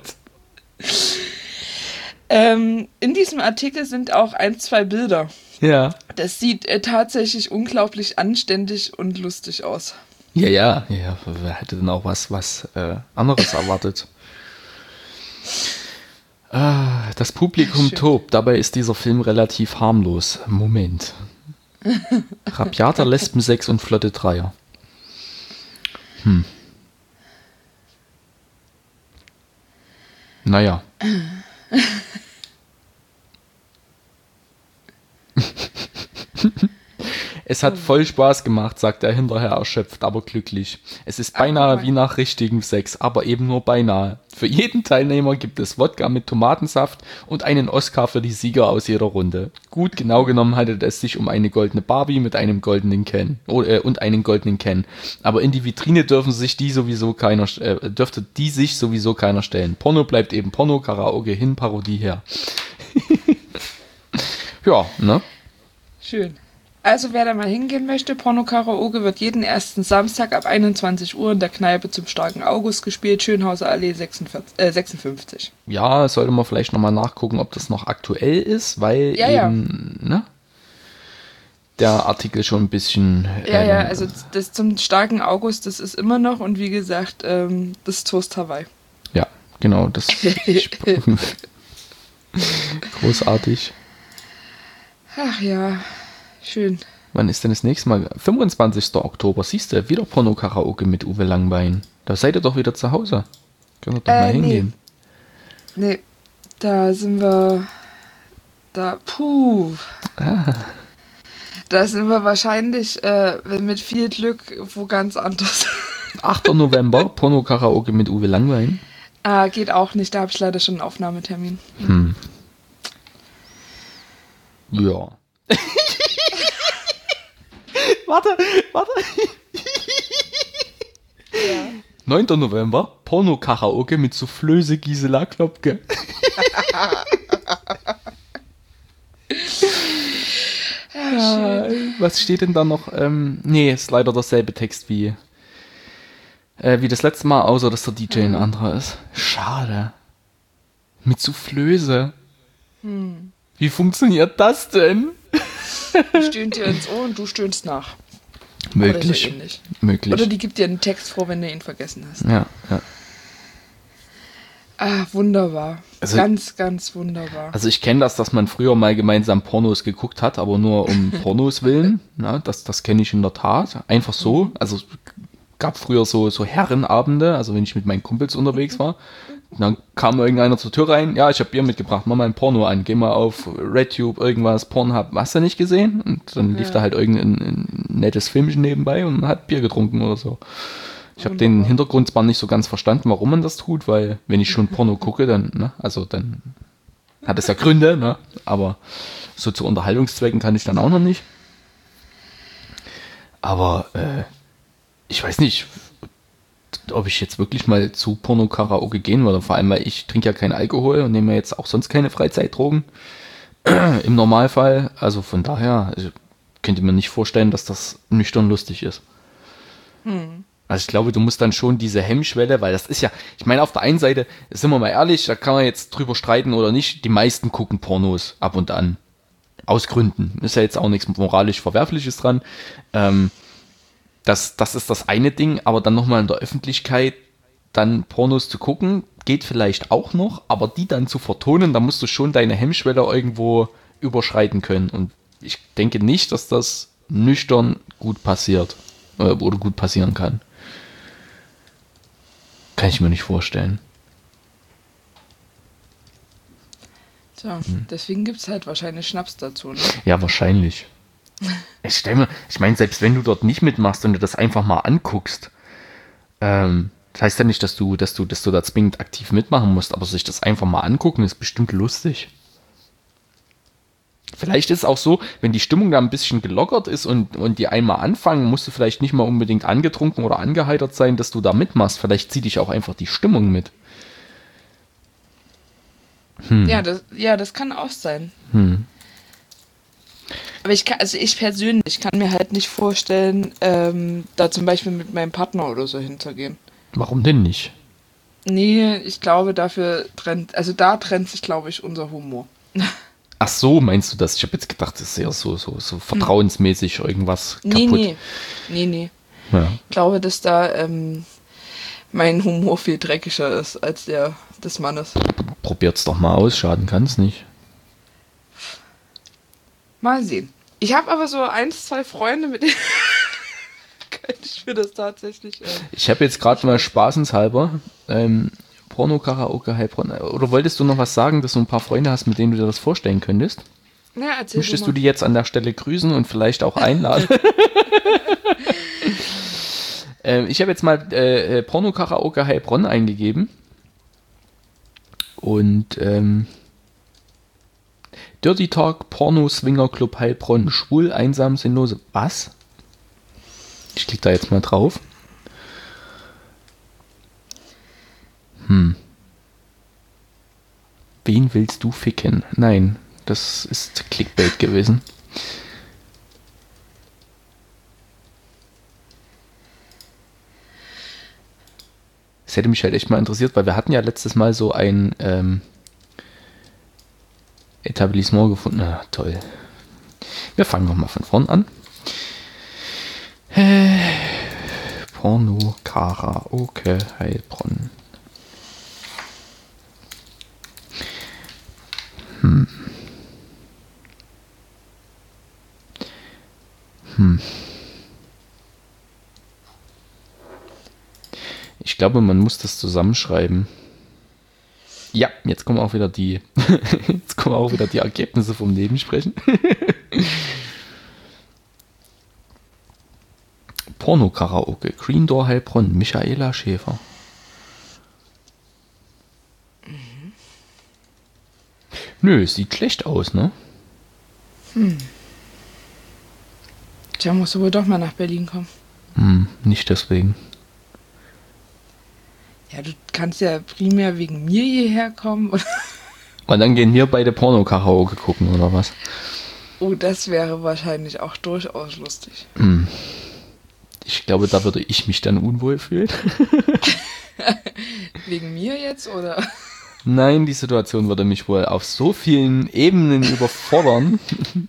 In diesem Artikel sind auch 2 Bilder. Ja. Das sieht tatsächlich unglaublich anständig und lustig aus. Ja. Wer hätte denn auch was anderes erwartet? Das Publikum tobt, dabei ist dieser Film relativ harmlos. Moment. Rabiater Lesbensex und flotte Dreier. Naja. Es hat voll Spaß gemacht, sagt er hinterher erschöpft, aber glücklich. Es ist beinahe wie nach richtigem Sex, aber eben nur beinahe. Für jeden Teilnehmer gibt es Wodka mit Tomatensaft und einen Oscar für die Sieger aus jeder Runde. Gut, genau genommen handelt es sich um eine goldene Barbie mit einem goldenen Ken. Und einen goldenen Ken. Aber in die Vitrine dürfte die sich sowieso keiner stellen. Porno bleibt eben Porno, Karaoke hin, Parodie her. Ja, ne? Schön. Also wer da mal hingehen möchte, Porno-Karaoke wird jeden ersten Samstag ab 21 Uhr in der Kneipe zum Starken August gespielt, Schönhauser Allee 56. Ja, sollte man vielleicht nochmal nachgucken, ob das noch aktuell ist, weil ne, der Artikel schon ein bisschen... also das zum Starken August, das ist immer noch und wie gesagt, das Toast Hawaii. Ja, genau, das großartig. Ach ja... Schön. Wann ist denn das nächste Mal? 25. Oktober, siehst du, wieder Porno-Karaoke mit Uwe Langbein. Da seid ihr doch wieder zu Hause. Können wir doch mal hingehen. Nee, da sind wir... Da sind wir wahrscheinlich mit viel Glück wo ganz anders. 8. November, Porno-Karaoke mit Uwe Langbein. Geht auch nicht, da habe ich leider schon einen Aufnahmetermin. Ja. Warte. Ja. 9. November, Porno-Karaoke mit Soufflöse Gisela Klopke. Was steht denn da noch? Nee, ist leider derselbe Text wie das letzte Mal, außer dass der DJ ein anderer ist. Schade. Mit Soufflöse. Wie funktioniert das denn? Ich stöhnt dir ins Ohr und du stöhnst nach. Möglich. Oder so möglich. Oder die gibt dir einen Text vor, wenn du ihn vergessen hast. Ja. Wunderbar. Also, ganz, ganz wunderbar. Also ich kenne das, dass man früher mal gemeinsam Pornos geguckt hat, aber nur um Pornos willen. Na, das kenne ich in der Tat. Einfach so. Also es gab früher so Herrenabende, also wenn ich mit meinen Kumpels unterwegs war. Dann kam irgendeiner zur Tür rein, ja, ich habe Bier mitgebracht, mach mal ein Porno an, geh mal auf RedTube, irgendwas, Pornhub, hast du nicht gesehen? Und dann lief da halt irgendein nettes Filmchen nebenbei und man hat Bier getrunken oder so. Ich habe den Hintergrund zwar nicht so ganz verstanden, warum man das tut, weil wenn ich schon Porno gucke, dann hat es ja Gründe, ne? Aber so zu Unterhaltungszwecken kann ich dann auch noch nicht. Aber ich weiß nicht, ob ich jetzt wirklich mal zu Porno-Karaoke gehen würde. Vor allem, weil ich trinke ja keinen Alkohol und nehme ja jetzt auch sonst keine Freizeitdrogen. Im Normalfall. Also von daher könnte mir nicht vorstellen, dass das nüchtern lustig ist. Also ich glaube, du musst dann schon diese Hemmschwelle, weil das ist ja, ich meine, auf der einen Seite, sind wir mal ehrlich, da kann man jetzt drüber streiten oder nicht, die meisten gucken Pornos ab und an. Aus Gründen. Ist ja jetzt auch nichts moralisch Verwerfliches dran. Das ist das eine Ding, aber dann nochmal in der Öffentlichkeit dann Pornos zu gucken, geht vielleicht auch noch, aber die dann zu vertonen, da musst du schon deine Hemmschwelle irgendwo überschreiten können. Und ich denke nicht, dass das nüchtern gut passiert oder gut passieren kann. Kann ich mir nicht vorstellen. Tja, deswegen gibt es halt wahrscheinlich Schnaps dazu, ne? Ja, wahrscheinlich. Ich meine, selbst wenn du dort nicht mitmachst und du das einfach mal anguckst, das heißt ja nicht, dass du da zwingend aktiv mitmachen musst, aber sich das einfach mal angucken, ist bestimmt lustig. Vielleicht ist es auch so, wenn die Stimmung da ein bisschen gelockert ist und die einmal anfangen, musst du vielleicht nicht mal unbedingt angetrunken oder angeheitert sein, dass du da mitmachst. Vielleicht zieht dich auch einfach die Stimmung mit. Ja, das kann auch sein. Aber ich persönlich kann mir halt nicht vorstellen, da zum Beispiel mit meinem Partner oder so hinzugehen. Warum denn nicht? Nee, ich glaube, da trennt sich, glaube ich, unser Humor. Ach so, meinst du das? Ich habe jetzt gedacht, das ist eher so vertrauensmäßig irgendwas kaputt. Nee. Ja. Ich glaube, dass da mein Humor viel dreckiger ist als der des Mannes. Probiert's doch mal aus, schaden kann's nicht. Mal sehen. Ich habe aber so 1, 2 Freunde, mit denen könnte ich mir das tatsächlich... Ich habe jetzt gerade mal spaßenshalber Porno-Karaoke Heilbronn. Oder wolltest du noch was sagen, dass du ein paar Freunde hast, mit denen du dir das vorstellen könntest? Ja, erzähl Möchtest du die jetzt an der Stelle grüßen und vielleicht auch einladen? Ich habe jetzt mal Porno-Karaoke Heilbronn eingegeben. Und Dirty Talk, Porno, Swinger Club Heilbronn, schwul, einsam, sinnlose. Was? Ich klicke da jetzt mal drauf. Wen willst du ficken? Nein, das ist Clickbait gewesen. Es hätte mich halt echt mal interessiert, weil wir hatten ja letztes Mal so ein Etablissement gefunden. Ah, toll. Wir fangen nochmal von vorn an. Porno, Karaoke, Heilbronn. Ich glaube, man muss das zusammenschreiben. Ja, jetzt kommen auch wieder die Ergebnisse vom Nebensprechen. Porno-Karaoke, Green Door Heilbronn, Michaela Schäfer. Nö, sieht schlecht aus, ne? Tja, musst du wohl doch mal nach Berlin kommen. Nicht deswegen. Ja, du kannst ja primär wegen mir hierher kommen. Oder? Und dann gehen wir beide Porno-Karaoke gucken, oder was? Oh, das wäre wahrscheinlich auch durchaus lustig. Ich glaube, da würde ich mich dann unwohl fühlen. Wegen mir jetzt, oder? Nein, die Situation würde mich wohl auf so vielen Ebenen überfordern.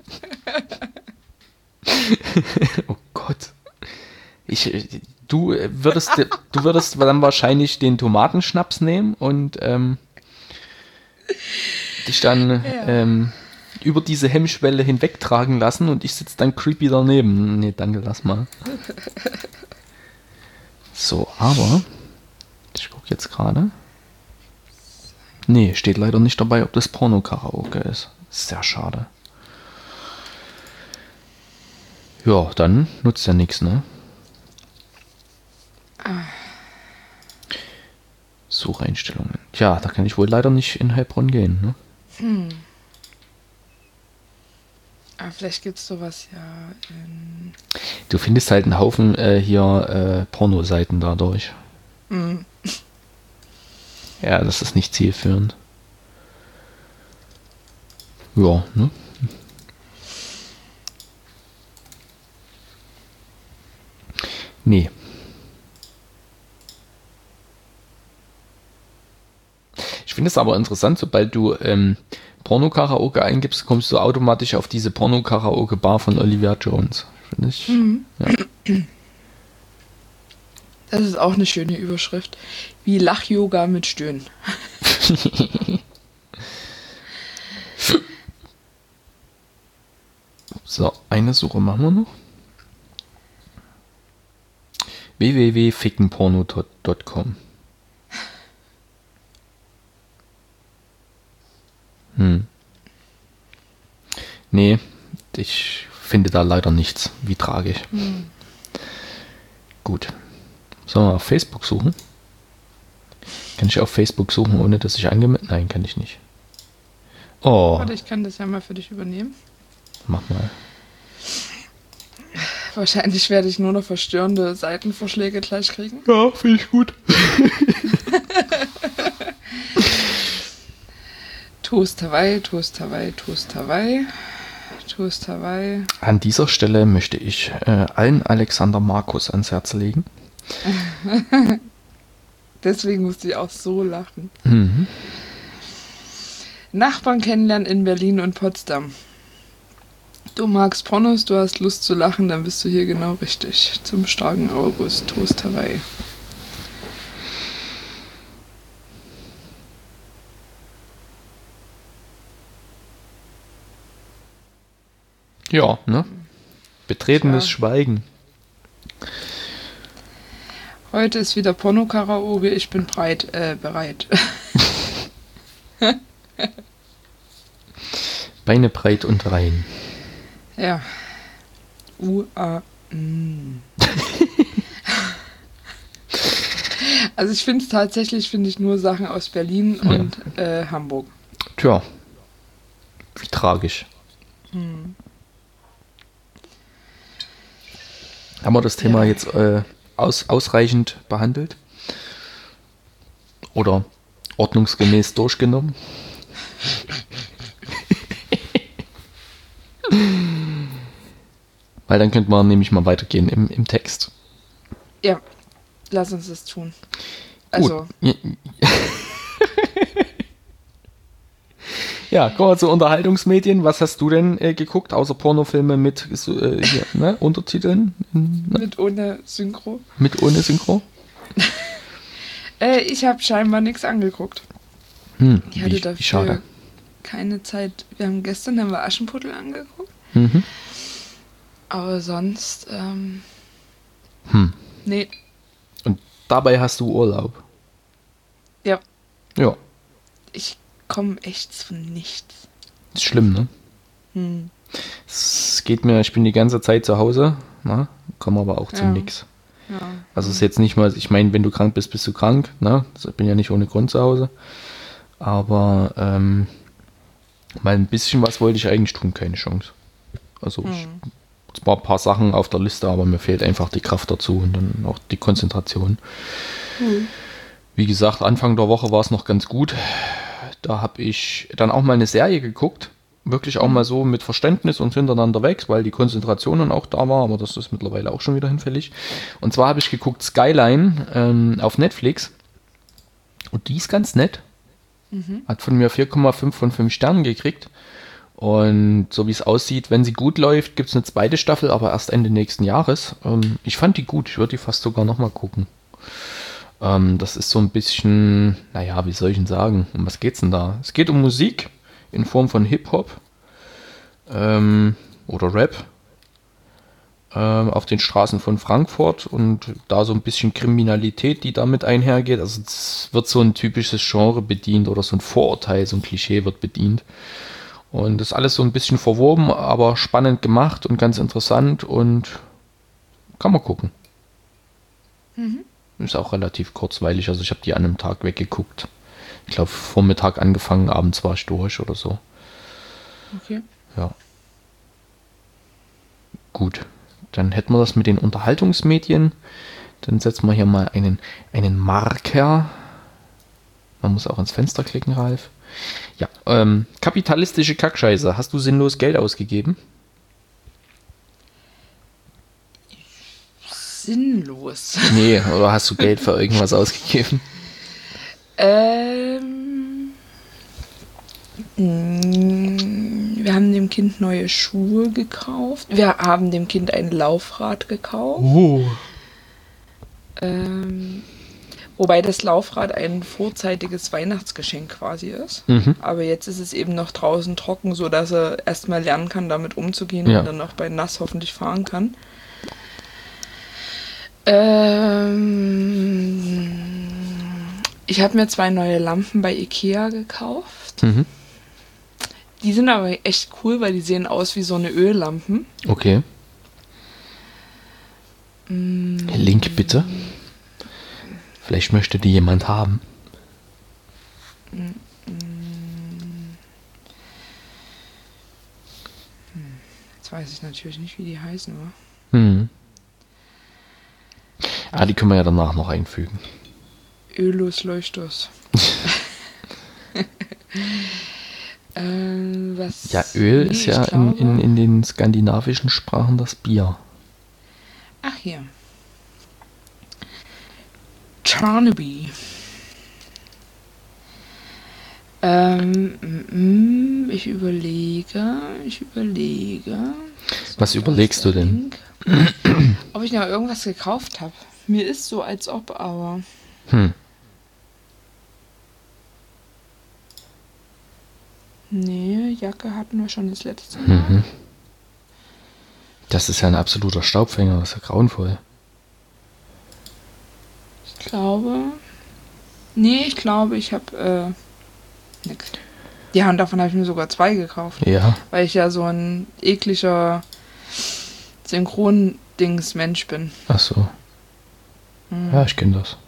Oh Gott. Du würdest dann wahrscheinlich den Tomatenschnaps nehmen und dich dann über diese Hemmschwelle hinwegtragen lassen und ich sitze dann creepy daneben. Nee, danke, lass mal. So, aber ich gucke jetzt gerade. Nee, steht leider nicht dabei, ob das Porno-Karaoke ist. Sehr schade. Ja, dann nutzt ja nichts, ne? Sucheinstellungen. Tja, da kann ich wohl leider nicht in Heilbronn gehen, ne? Aber vielleicht gibt es sowas ja in... Du findest halt einen Haufen Pornoseiten dadurch. Ja, das ist nicht zielführend. Ja, ne? Nee. Ich finde es aber interessant, sobald du Porno-Karaoke eingibst, kommst du automatisch auf diese Porno-Karaoke-Bar von Olivia Jones. Finde ich. Ja. Das ist auch eine schöne Überschrift. Wie Lach-Yoga mit Stöhnen. So, eine Suche machen wir noch. www.fickenporno.com. Nee, ich finde da leider nichts. Wie tragisch. Gut. Sollen wir auf Facebook suchen? Kann ich auf Facebook suchen, ohne dass ich angemeldet? Nein, kann ich nicht. Oh. Warte, ich kann das ja mal für dich übernehmen. Mach mal. Wahrscheinlich werde ich nur noch verstörende Seitenvorschläge gleich kriegen. Ja, finde ich gut. Toast Hawaii, Toast Hawaii, Toast Hawaii, Toast Hawaii. An dieser Stelle möchte ich allen Alexander Markus ans Herz legen. Deswegen musste ich auch so lachen. Mhm. Nachbarn kennenlernen in Berlin und Potsdam. Du magst Pornos, du hast Lust zu lachen, dann bist du hier genau richtig. Zum starken August, Toast Hawaii. Ja, ne? Betretenes Tja. Schweigen. Heute ist wieder Porno-Karaoke, ich bin bereit. Beine breit und rein. Ja. Mm. Also ich finde es tatsächlich, nur Sachen aus Berlin und Hamburg. Tja, wie tragisch. Haben wir das Thema jetzt ausreichend behandelt? Oder ordnungsgemäß durchgenommen? Weil dann könnte man nämlich mal weitergehen im Text. Ja, lass uns das tun. Also, Gut. Ja, kommen wir zu Unterhaltungsmedien. Was hast du denn geguckt, außer Pornofilme mit Untertiteln? mit ohne Synchro. Mit ohne Synchro? Ich habe scheinbar nichts angeguckt. Ich hatte dafür schade. keine Zeit. Haben wir Aschenputtel angeguckt. Mhm. Aber sonst, nee. Und dabei hast du Urlaub? Ja. Ja. Ich komme echt zu nichts. Ist schlimm, ne? Es geht mir, ich bin die ganze Zeit zu Hause, komme aber auch zu nix. Ja. Also es ist jetzt nicht mal, ich meine, wenn du krank bist, bist du krank, ne? Ich bin ja nicht ohne Grund zu Hause. Aber mal ein bisschen was wollte ich eigentlich tun, keine Chance. Also es war ein paar Sachen auf der Liste, aber mir fehlt einfach die Kraft dazu und dann auch die Konzentration. Wie gesagt, Anfang der Woche war es noch ganz gut. Da habe ich dann auch mal eine Serie geguckt. Wirklich auch mal so mit Verständnis und hintereinander weg, weil die Konzentration dann auch da war, aber das ist mittlerweile auch schon wieder hinfällig. Und zwar habe ich geguckt Skyline auf Netflix. Und die ist ganz nett. Hat von mir 4,5 von 5 Sternen gekriegt. Und so wie es aussieht, wenn sie gut läuft, gibt es eine zweite Staffel, aber erst Ende nächsten Jahres. Ich fand die gut, ich würde die fast sogar nochmal gucken. Das ist so ein bisschen, naja, wie soll ich denn sagen, um was geht's denn da? Es geht um Musik in Form von Hip-Hop oder Rap auf den Straßen von Frankfurt und da so ein bisschen Kriminalität, die damit einhergeht. Also es wird so ein typisches Genre bedient oder so ein Vorurteil, so ein Klischee wird bedient. Und das ist alles so ein bisschen verwoben, aber spannend gemacht und ganz interessant und kann man gucken. Ist auch relativ kurzweilig, also ich habe die an einem Tag weggeguckt. Ich glaube, Vormittag angefangen, abends war ich durch oder so. Okay. Ja. Gut, dann hätten wir das mit den Unterhaltungsmedien. Dann setzen wir hier mal einen Marker. Man muss auch ins Fenster klicken, Ralf. Ja, kapitalistische Kackscheiße. Hast du sinnlos Geld ausgegeben? Sinnlos. Nee, oder hast du Geld für irgendwas ausgegeben? Wir haben dem Kind neue Schuhe gekauft. Wir haben dem Kind ein Laufrad gekauft. Wobei das Laufrad ein vorzeitiges Weihnachtsgeschenk quasi ist. Aber jetzt ist es eben noch draußen trocken, sodass er erstmal lernen kann, damit umzugehen und dann auch bei nass hoffentlich fahren kann. Ich habe mir 2 neue Lampen bei Ikea gekauft. Die sind aber echt cool, weil die sehen aus wie so eine Öllampen. Okay. Link bitte. Vielleicht möchte die jemand haben. Jetzt weiß ich natürlich nicht, wie die heißen, oder? Die können wir ja danach noch einfügen. Öllos Leuchters. Was? Ja, Öl ist ja in den skandinavischen Sprachen das Bier. Ach, hier. Charnaby. Ich überlege. Was überlegst du denn? Ob ich noch irgendwas gekauft habe. Mir ist so, als ob, aber... Nee, Jacke hatten wir schon das letzte Mal. Das ist ja ein absoluter Staubfänger, das ist ja grauenvoll. Ich glaube... Nee, ich glaube, ich habe nix. Ja, und davon habe ich mir sogar 2 gekauft. Ja. Weil ich ja so ein ekliger Synchron-Dings-Mensch bin. Ach so. Ja, ich kenne das.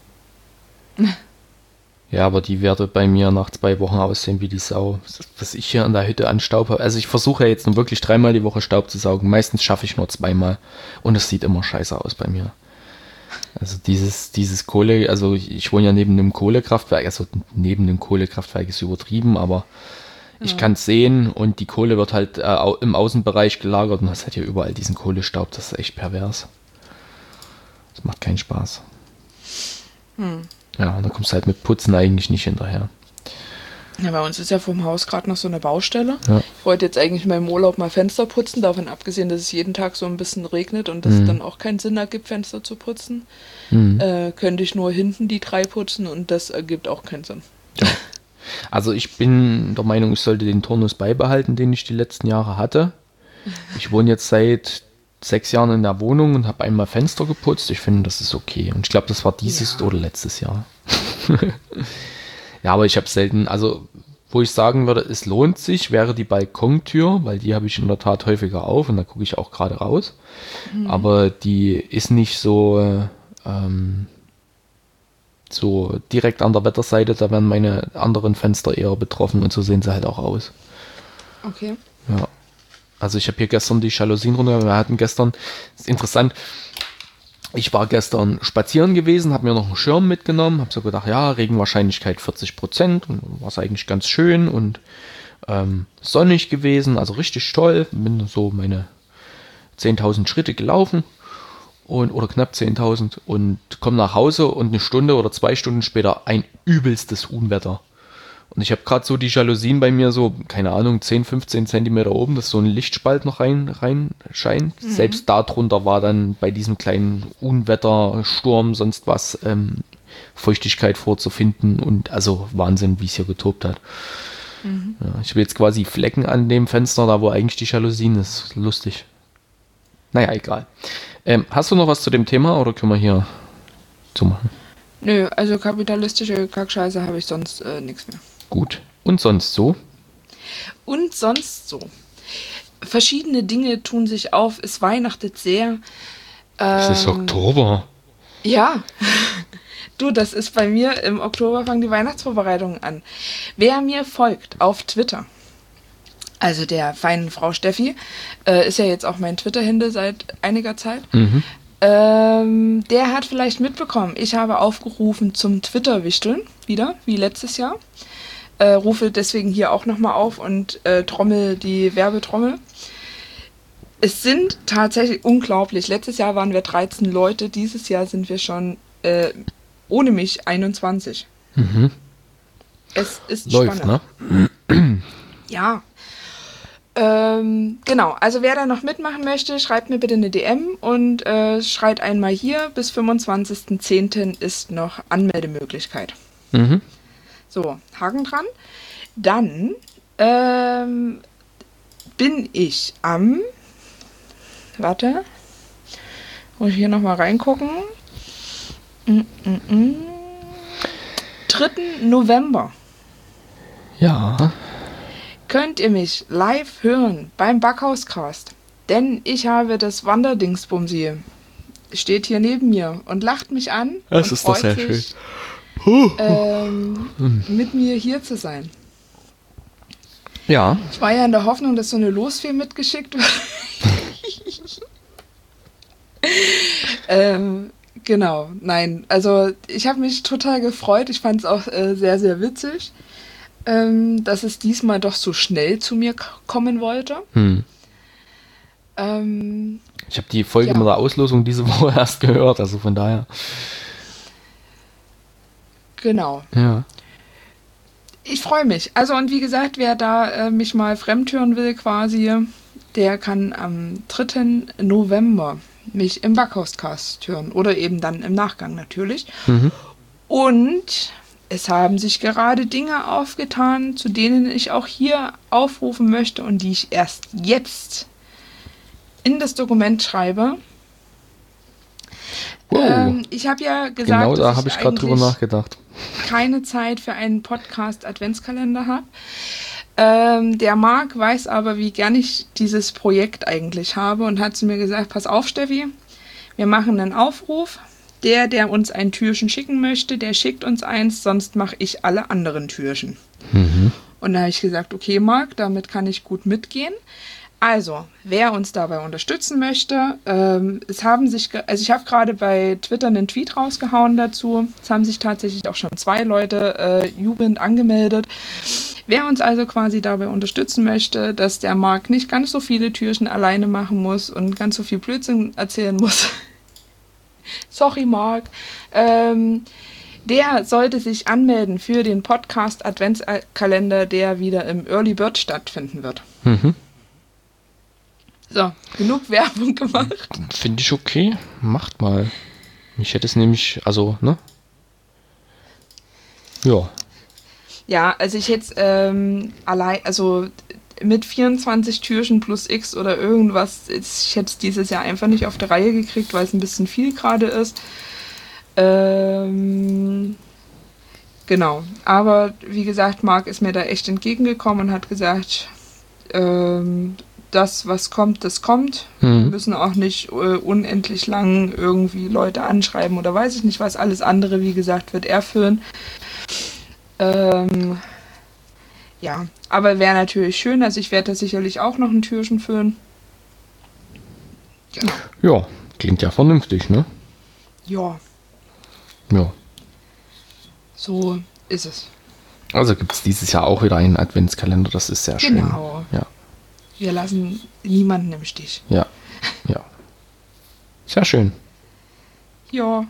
Ja, aber die werde bei mir nach 2 Wochen aussehen wie die Sau. Was ich hier an der Hütte an Staub habe. Also ich versuche ja jetzt nur wirklich 3-mal die Woche Staub zu saugen. Meistens schaffe ich nur 2-mal. Und es sieht immer scheiße aus bei mir. Also dieses Kohle, also ich wohne ja neben einem Kohlekraftwerk, also neben dem Kohlekraftwerk ist übertrieben, aber ich kann es sehen und die Kohle wird halt im Außenbereich gelagert und das hat ja überall diesen Kohlestaub, das ist echt pervers. Das macht keinen Spaß. Ja, und da kommst du halt mit Putzen eigentlich nicht hinterher. Ja, bei uns ist ja vom Haus gerade noch so eine Baustelle. Ja. Ich wollte jetzt eigentlich in meinem Urlaub mal Fenster putzen, davon abgesehen, dass es jeden Tag so ein bisschen regnet und es dann auch keinen Sinn ergibt, Fenster zu putzen. Könnte ich nur hinten die 3 putzen und das ergibt auch keinen Sinn. Ja. Also ich bin der Meinung, ich sollte den Turnus beibehalten, den ich die letzten Jahre hatte. Ich wohne jetzt seit 6 Jahren in der Wohnung und habe einmal Fenster geputzt. Ich finde, das ist okay. Und ich glaube, das war dieses oder letztes Jahr. Ja, aber ich habe selten, also wo ich sagen würde, es lohnt sich, wäre die Balkontür, weil die habe ich in der Tat häufiger auf und da gucke ich auch gerade raus. Aber die ist nicht so direkt an der Wetterseite, da werden meine anderen Fenster eher betroffen und so sehen sie halt auch aus. Okay. Ja. Also ich habe hier gestern die Jalousien runter, wir hatten gestern, das ist interessant, ich war gestern spazieren gewesen, habe mir noch einen Schirm mitgenommen, habe so gedacht, ja, Regenwahrscheinlichkeit 40% und war es eigentlich ganz schön und sonnig gewesen, also richtig toll, bin so meine 10.000 Schritte gelaufen oder knapp 10.000 und komme nach Hause und 1 Stunde oder 2 Stunden später ein übelstes Unwetter. Und ich habe gerade so die Jalousien bei mir so, keine Ahnung, 10, 15 Zentimeter oben, dass so ein Lichtspalt noch rein scheint. Selbst darunter war dann bei diesem kleinen Unwetter, Sturm, sonst was, Feuchtigkeit vorzufinden und also Wahnsinn, wie es hier getobt hat. Ja, ich habe jetzt quasi Flecken an dem Fenster, da wo eigentlich die Jalousien ist. Lustig. Naja, egal. Hast du noch was zu dem Thema oder können wir hier zumachen? Nö, also kapitalistische Kackscheiße habe ich sonst nichts mehr. Gut. Und sonst so? Und sonst so. Verschiedene Dinge tun sich auf. Es weihnachtet sehr. Es ist Oktober. Ja. Du, das ist bei mir im Oktober fangen die Weihnachtsvorbereitungen an. Wer mir folgt auf Twitter, also der feinen Frau Steffi, ist ja jetzt auch mein Twitter-Hinde seit einiger Zeit. Der hat vielleicht mitbekommen, ich habe aufgerufen zum Twitter-Wichteln wieder, wie letztes Jahr. Rufe deswegen hier auch nochmal auf und trommel die Werbetrommel. Es sind tatsächlich unglaublich. Letztes Jahr waren wir 13 Leute, dieses Jahr sind wir schon ohne mich 21. Es ist läuft, spannend. Ne? Ja. Genau, also wer da noch mitmachen möchte, schreibt mir bitte eine DM und schreit einmal hier, bis 25.10. ist noch Anmeldemöglichkeit. So, Haken dran. Dann bin ich am, warte, muss ich hier nochmal reingucken, 3. November. Ja. Könnt ihr mich live hören beim Backhauscast, denn ich habe das Wanderdingsbumsi, steht hier neben mir und lacht mich an. Das und ist doch sehr sich, schön. Mit mir hier zu sein. Ja. Ich war ja in der Hoffnung, dass so eine Losfee mitgeschickt wird. Genau, nein, also ich habe mich total gefreut, ich fand es auch sehr, sehr witzig. Dass es diesmal doch so schnell zu mir kommen wollte. Ich habe die Folge mit der Auslosung diese Woche erst gehört, also von daher. Genau. Ja. Ich freue mich. Also und wie gesagt, wer da mich mal fremdhören will quasi, der kann am 3. November mich im Backhauscast hören. Oder eben dann im Nachgang natürlich. Und es haben sich gerade Dinge aufgetan, zu denen ich auch hier aufrufen möchte und die ich erst jetzt in das Dokument schreibe. Wow. Ich habe ja gesagt, Genau, da dass habe ich gerade drüber nachgedacht. keine Zeit für einen Podcast-Adventskalender habe. Der Marc weiß aber, wie gern ich dieses Projekt eigentlich habe und hat zu mir gesagt, pass auf, Steffi, wir machen einen Aufruf. Der uns ein Türchen schicken möchte, der schickt uns eins, sonst mache ich alle anderen Türchen. Mhm. Und da habe ich gesagt, okay, Marc, damit kann ich gut mitgehen. Also, wer uns dabei unterstützen möchte, ich habe gerade bei Twitter einen Tweet rausgehauen dazu. Es haben sich tatsächlich auch schon 2 Leute jubelnd angemeldet. Wer uns also quasi dabei unterstützen möchte, dass der Marc nicht ganz so viele Türchen alleine machen muss und ganz so viel Blödsinn erzählen muss. Sorry, Marc. Der sollte sich anmelden für den Podcast Adventskalender, der wieder im Early Bird stattfinden wird. Mhm. So, genug Werbung gemacht. Finde ich okay. Macht mal. Ich hätte es nämlich, also, ne? Ja. Ja, also ich hätte mit 24 Türchen plus X oder irgendwas, ich hätte es dieses Jahr einfach nicht auf der Reihe gekriegt, weil es ein bisschen viel gerade ist. Genau. Aber wie gesagt, Marc ist mir da echt entgegengekommen und hat gesagt, das, was kommt, das kommt. Wir müssen auch nicht unendlich lang irgendwie Leute anschreiben oder weiß ich nicht was. Alles andere, wie gesagt, wird er füllen. Ja, aber wäre natürlich schön. Also ich werde da sicherlich auch noch ein Türchen füllen. Genau. Ja, klingt ja vernünftig, ne? Ja, Ja. so ist es. Also gibt es dieses Jahr auch wieder einen Adventskalender, das ist sehr schön. Genau. Ja. Wir lassen niemanden im Stich. Ja. Ja. Sehr schön. Ja.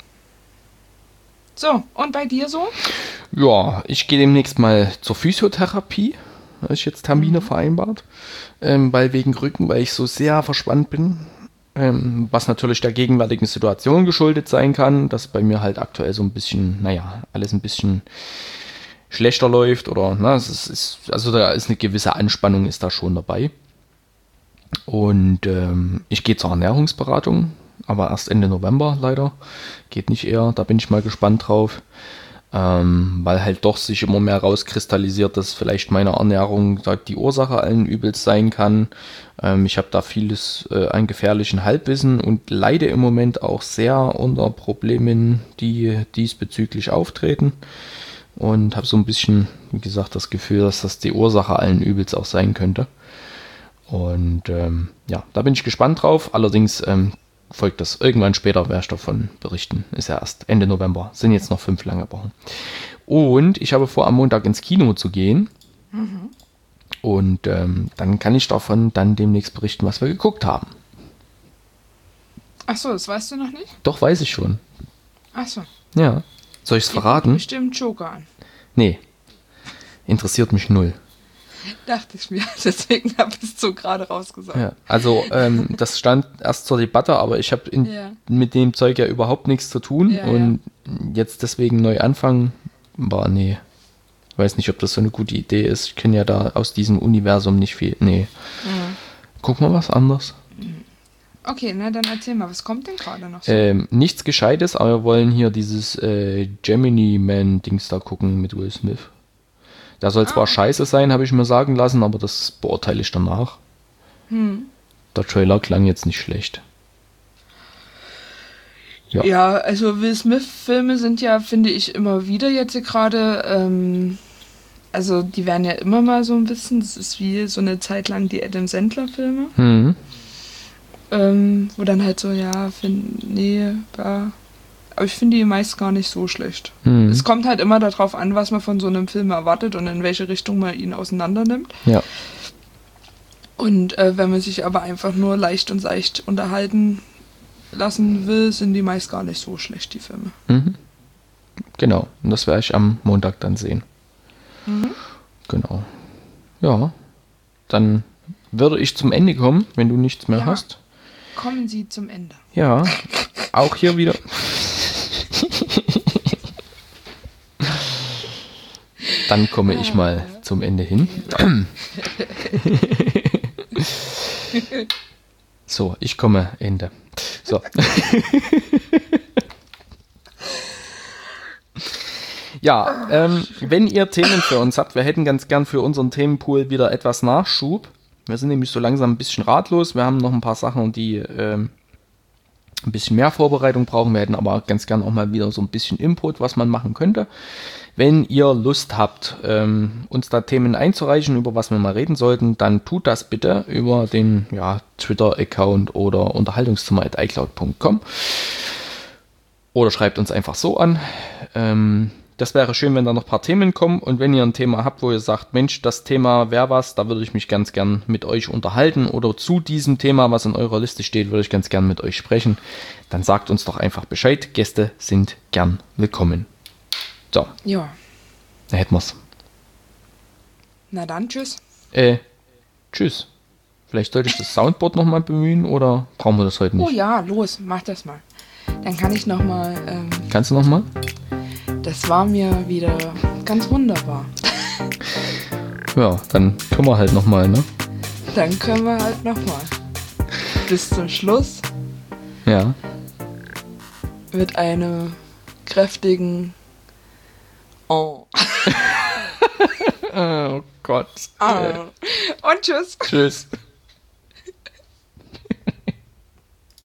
So, und bei dir so? Ja, ich gehe demnächst mal zur Physiotherapie. Da ist jetzt Termine vereinbart. Weil wegen Rücken, weil ich so sehr verspannt bin. Was natürlich der gegenwärtigen Situation geschuldet sein kann, dass bei mir halt aktuell so ein bisschen, alles ein bisschen schlechter läuft oder, also da ist eine gewisse Anspannung ist da schon dabei. Und ich gehe zur Ernährungsberatung, aber erst Ende November leider. Geht nicht eher, da bin ich mal gespannt drauf. Weil halt doch sich immer mehr rauskristallisiert, dass vielleicht meine Ernährung die Ursache allen Übels sein kann. Ich habe da vieles an gefährlichen Halbwissen und leide im Moment auch sehr unter Problemen, die diesbezüglich auftreten. Und habe so ein bisschen, wie gesagt, das Gefühl, dass das die Ursache allen Übels auch sein könnte. Und da bin ich gespannt drauf. Allerdings folgt das irgendwann später, werde ich davon berichten. Ist ja erst Ende November. Sind jetzt noch 5 lange Wochen. Und ich habe vor, am Montag ins Kino zu gehen. Mhm. Und dann kann ich davon dann demnächst berichten, was wir geguckt haben. Ach so, das weißt du noch nicht? Doch, weiß ich schon. Ach so. Ja. Soll ich es verraten? Bestimmt Joker an. Nee. Interessiert mich null. Dachte ich mir, deswegen habe ich es so gerade rausgesagt. Ja, also das stand erst zur Debatte, aber ich habe mit dem Zeug ja überhaupt nichts zu tun und jetzt deswegen neu anfangen, nee. Ich weiß nicht, ob das so eine gute Idee ist. Ich kenne ja da aus diesem Universum nicht viel. Nee. Mhm. Guck mal was anderes. Okay, na dann erzähl mal, was kommt denn gerade noch so? Nichts Gescheites, aber wir wollen hier dieses Gemini Man-Dings da gucken mit Will Smith. Der soll zwar scheiße sein, habe ich mir sagen lassen, aber das beurteile ich danach. Der Trailer klang jetzt nicht schlecht. Ja, also Will Smith-Filme sind ja, finde ich, immer wieder jetzt gerade, also die werden ja immer mal so ein bisschen, das ist wie so eine Zeit lang die Adam Sandler-Filme. Wo dann halt so, aber ich finde die meist gar nicht so schlecht. Es kommt halt immer darauf an, was man von so einem Film erwartet und in welche Richtung man ihn auseinander nimmt. Ja. Und wenn man sich aber einfach nur leicht und seicht unterhalten lassen will, sind die meist gar nicht so schlecht, die Filme. Mhm. Genau, und das werde ich am Montag dann sehen. Genau. Ja, dann würde ich zum Ende kommen, wenn du nichts mehr hast. Kommen Sie zum Ende. Ja, auch hier wieder. Dann komme ich mal zum Ende hin. So, ich komme, Ende. So. Ja, wenn ihr Themen für uns habt, wir hätten ganz gern für unseren Themenpool wieder etwas Nachschub. Wir sind nämlich so langsam ein bisschen ratlos. Wir haben noch ein paar Sachen, die ein bisschen mehr Vorbereitung brauchen. Wir hätten aber ganz gern auch mal wieder so ein bisschen Input, was man machen könnte. Wenn ihr Lust habt, uns da Themen einzureichen, über was wir mal reden sollten, dann tut das bitte über den Twitter-Account oder unterhaltungszimmer@icloud.com oder schreibt uns einfach so an. Das wäre schön, wenn da noch ein paar Themen kommen, und wenn ihr ein Thema habt, wo ihr sagt, Mensch, das Thema wäre was, da würde ich mich ganz gern mit euch unterhalten, oder zu diesem Thema, was in eurer Liste steht, würde ich ganz gern mit euch sprechen, dann sagt uns doch einfach Bescheid. Gäste sind gern willkommen. So. Ja. Da hätten wir's. Na dann, tschüss. Tschüss. Vielleicht sollte ich das Soundboard nochmal bemühen, oder brauchen wir das heute nicht? Oh ja, los, mach das mal. Dann kann ich nochmal... Kannst du nochmal? Das war mir wieder ganz wunderbar. Ja, dann können wir halt nochmal, ne? Dann können wir halt nochmal. Bis zum Schluss. Ja. Mit einem kräftigen Oh. Oh Gott. Und tschüss. Tschüss.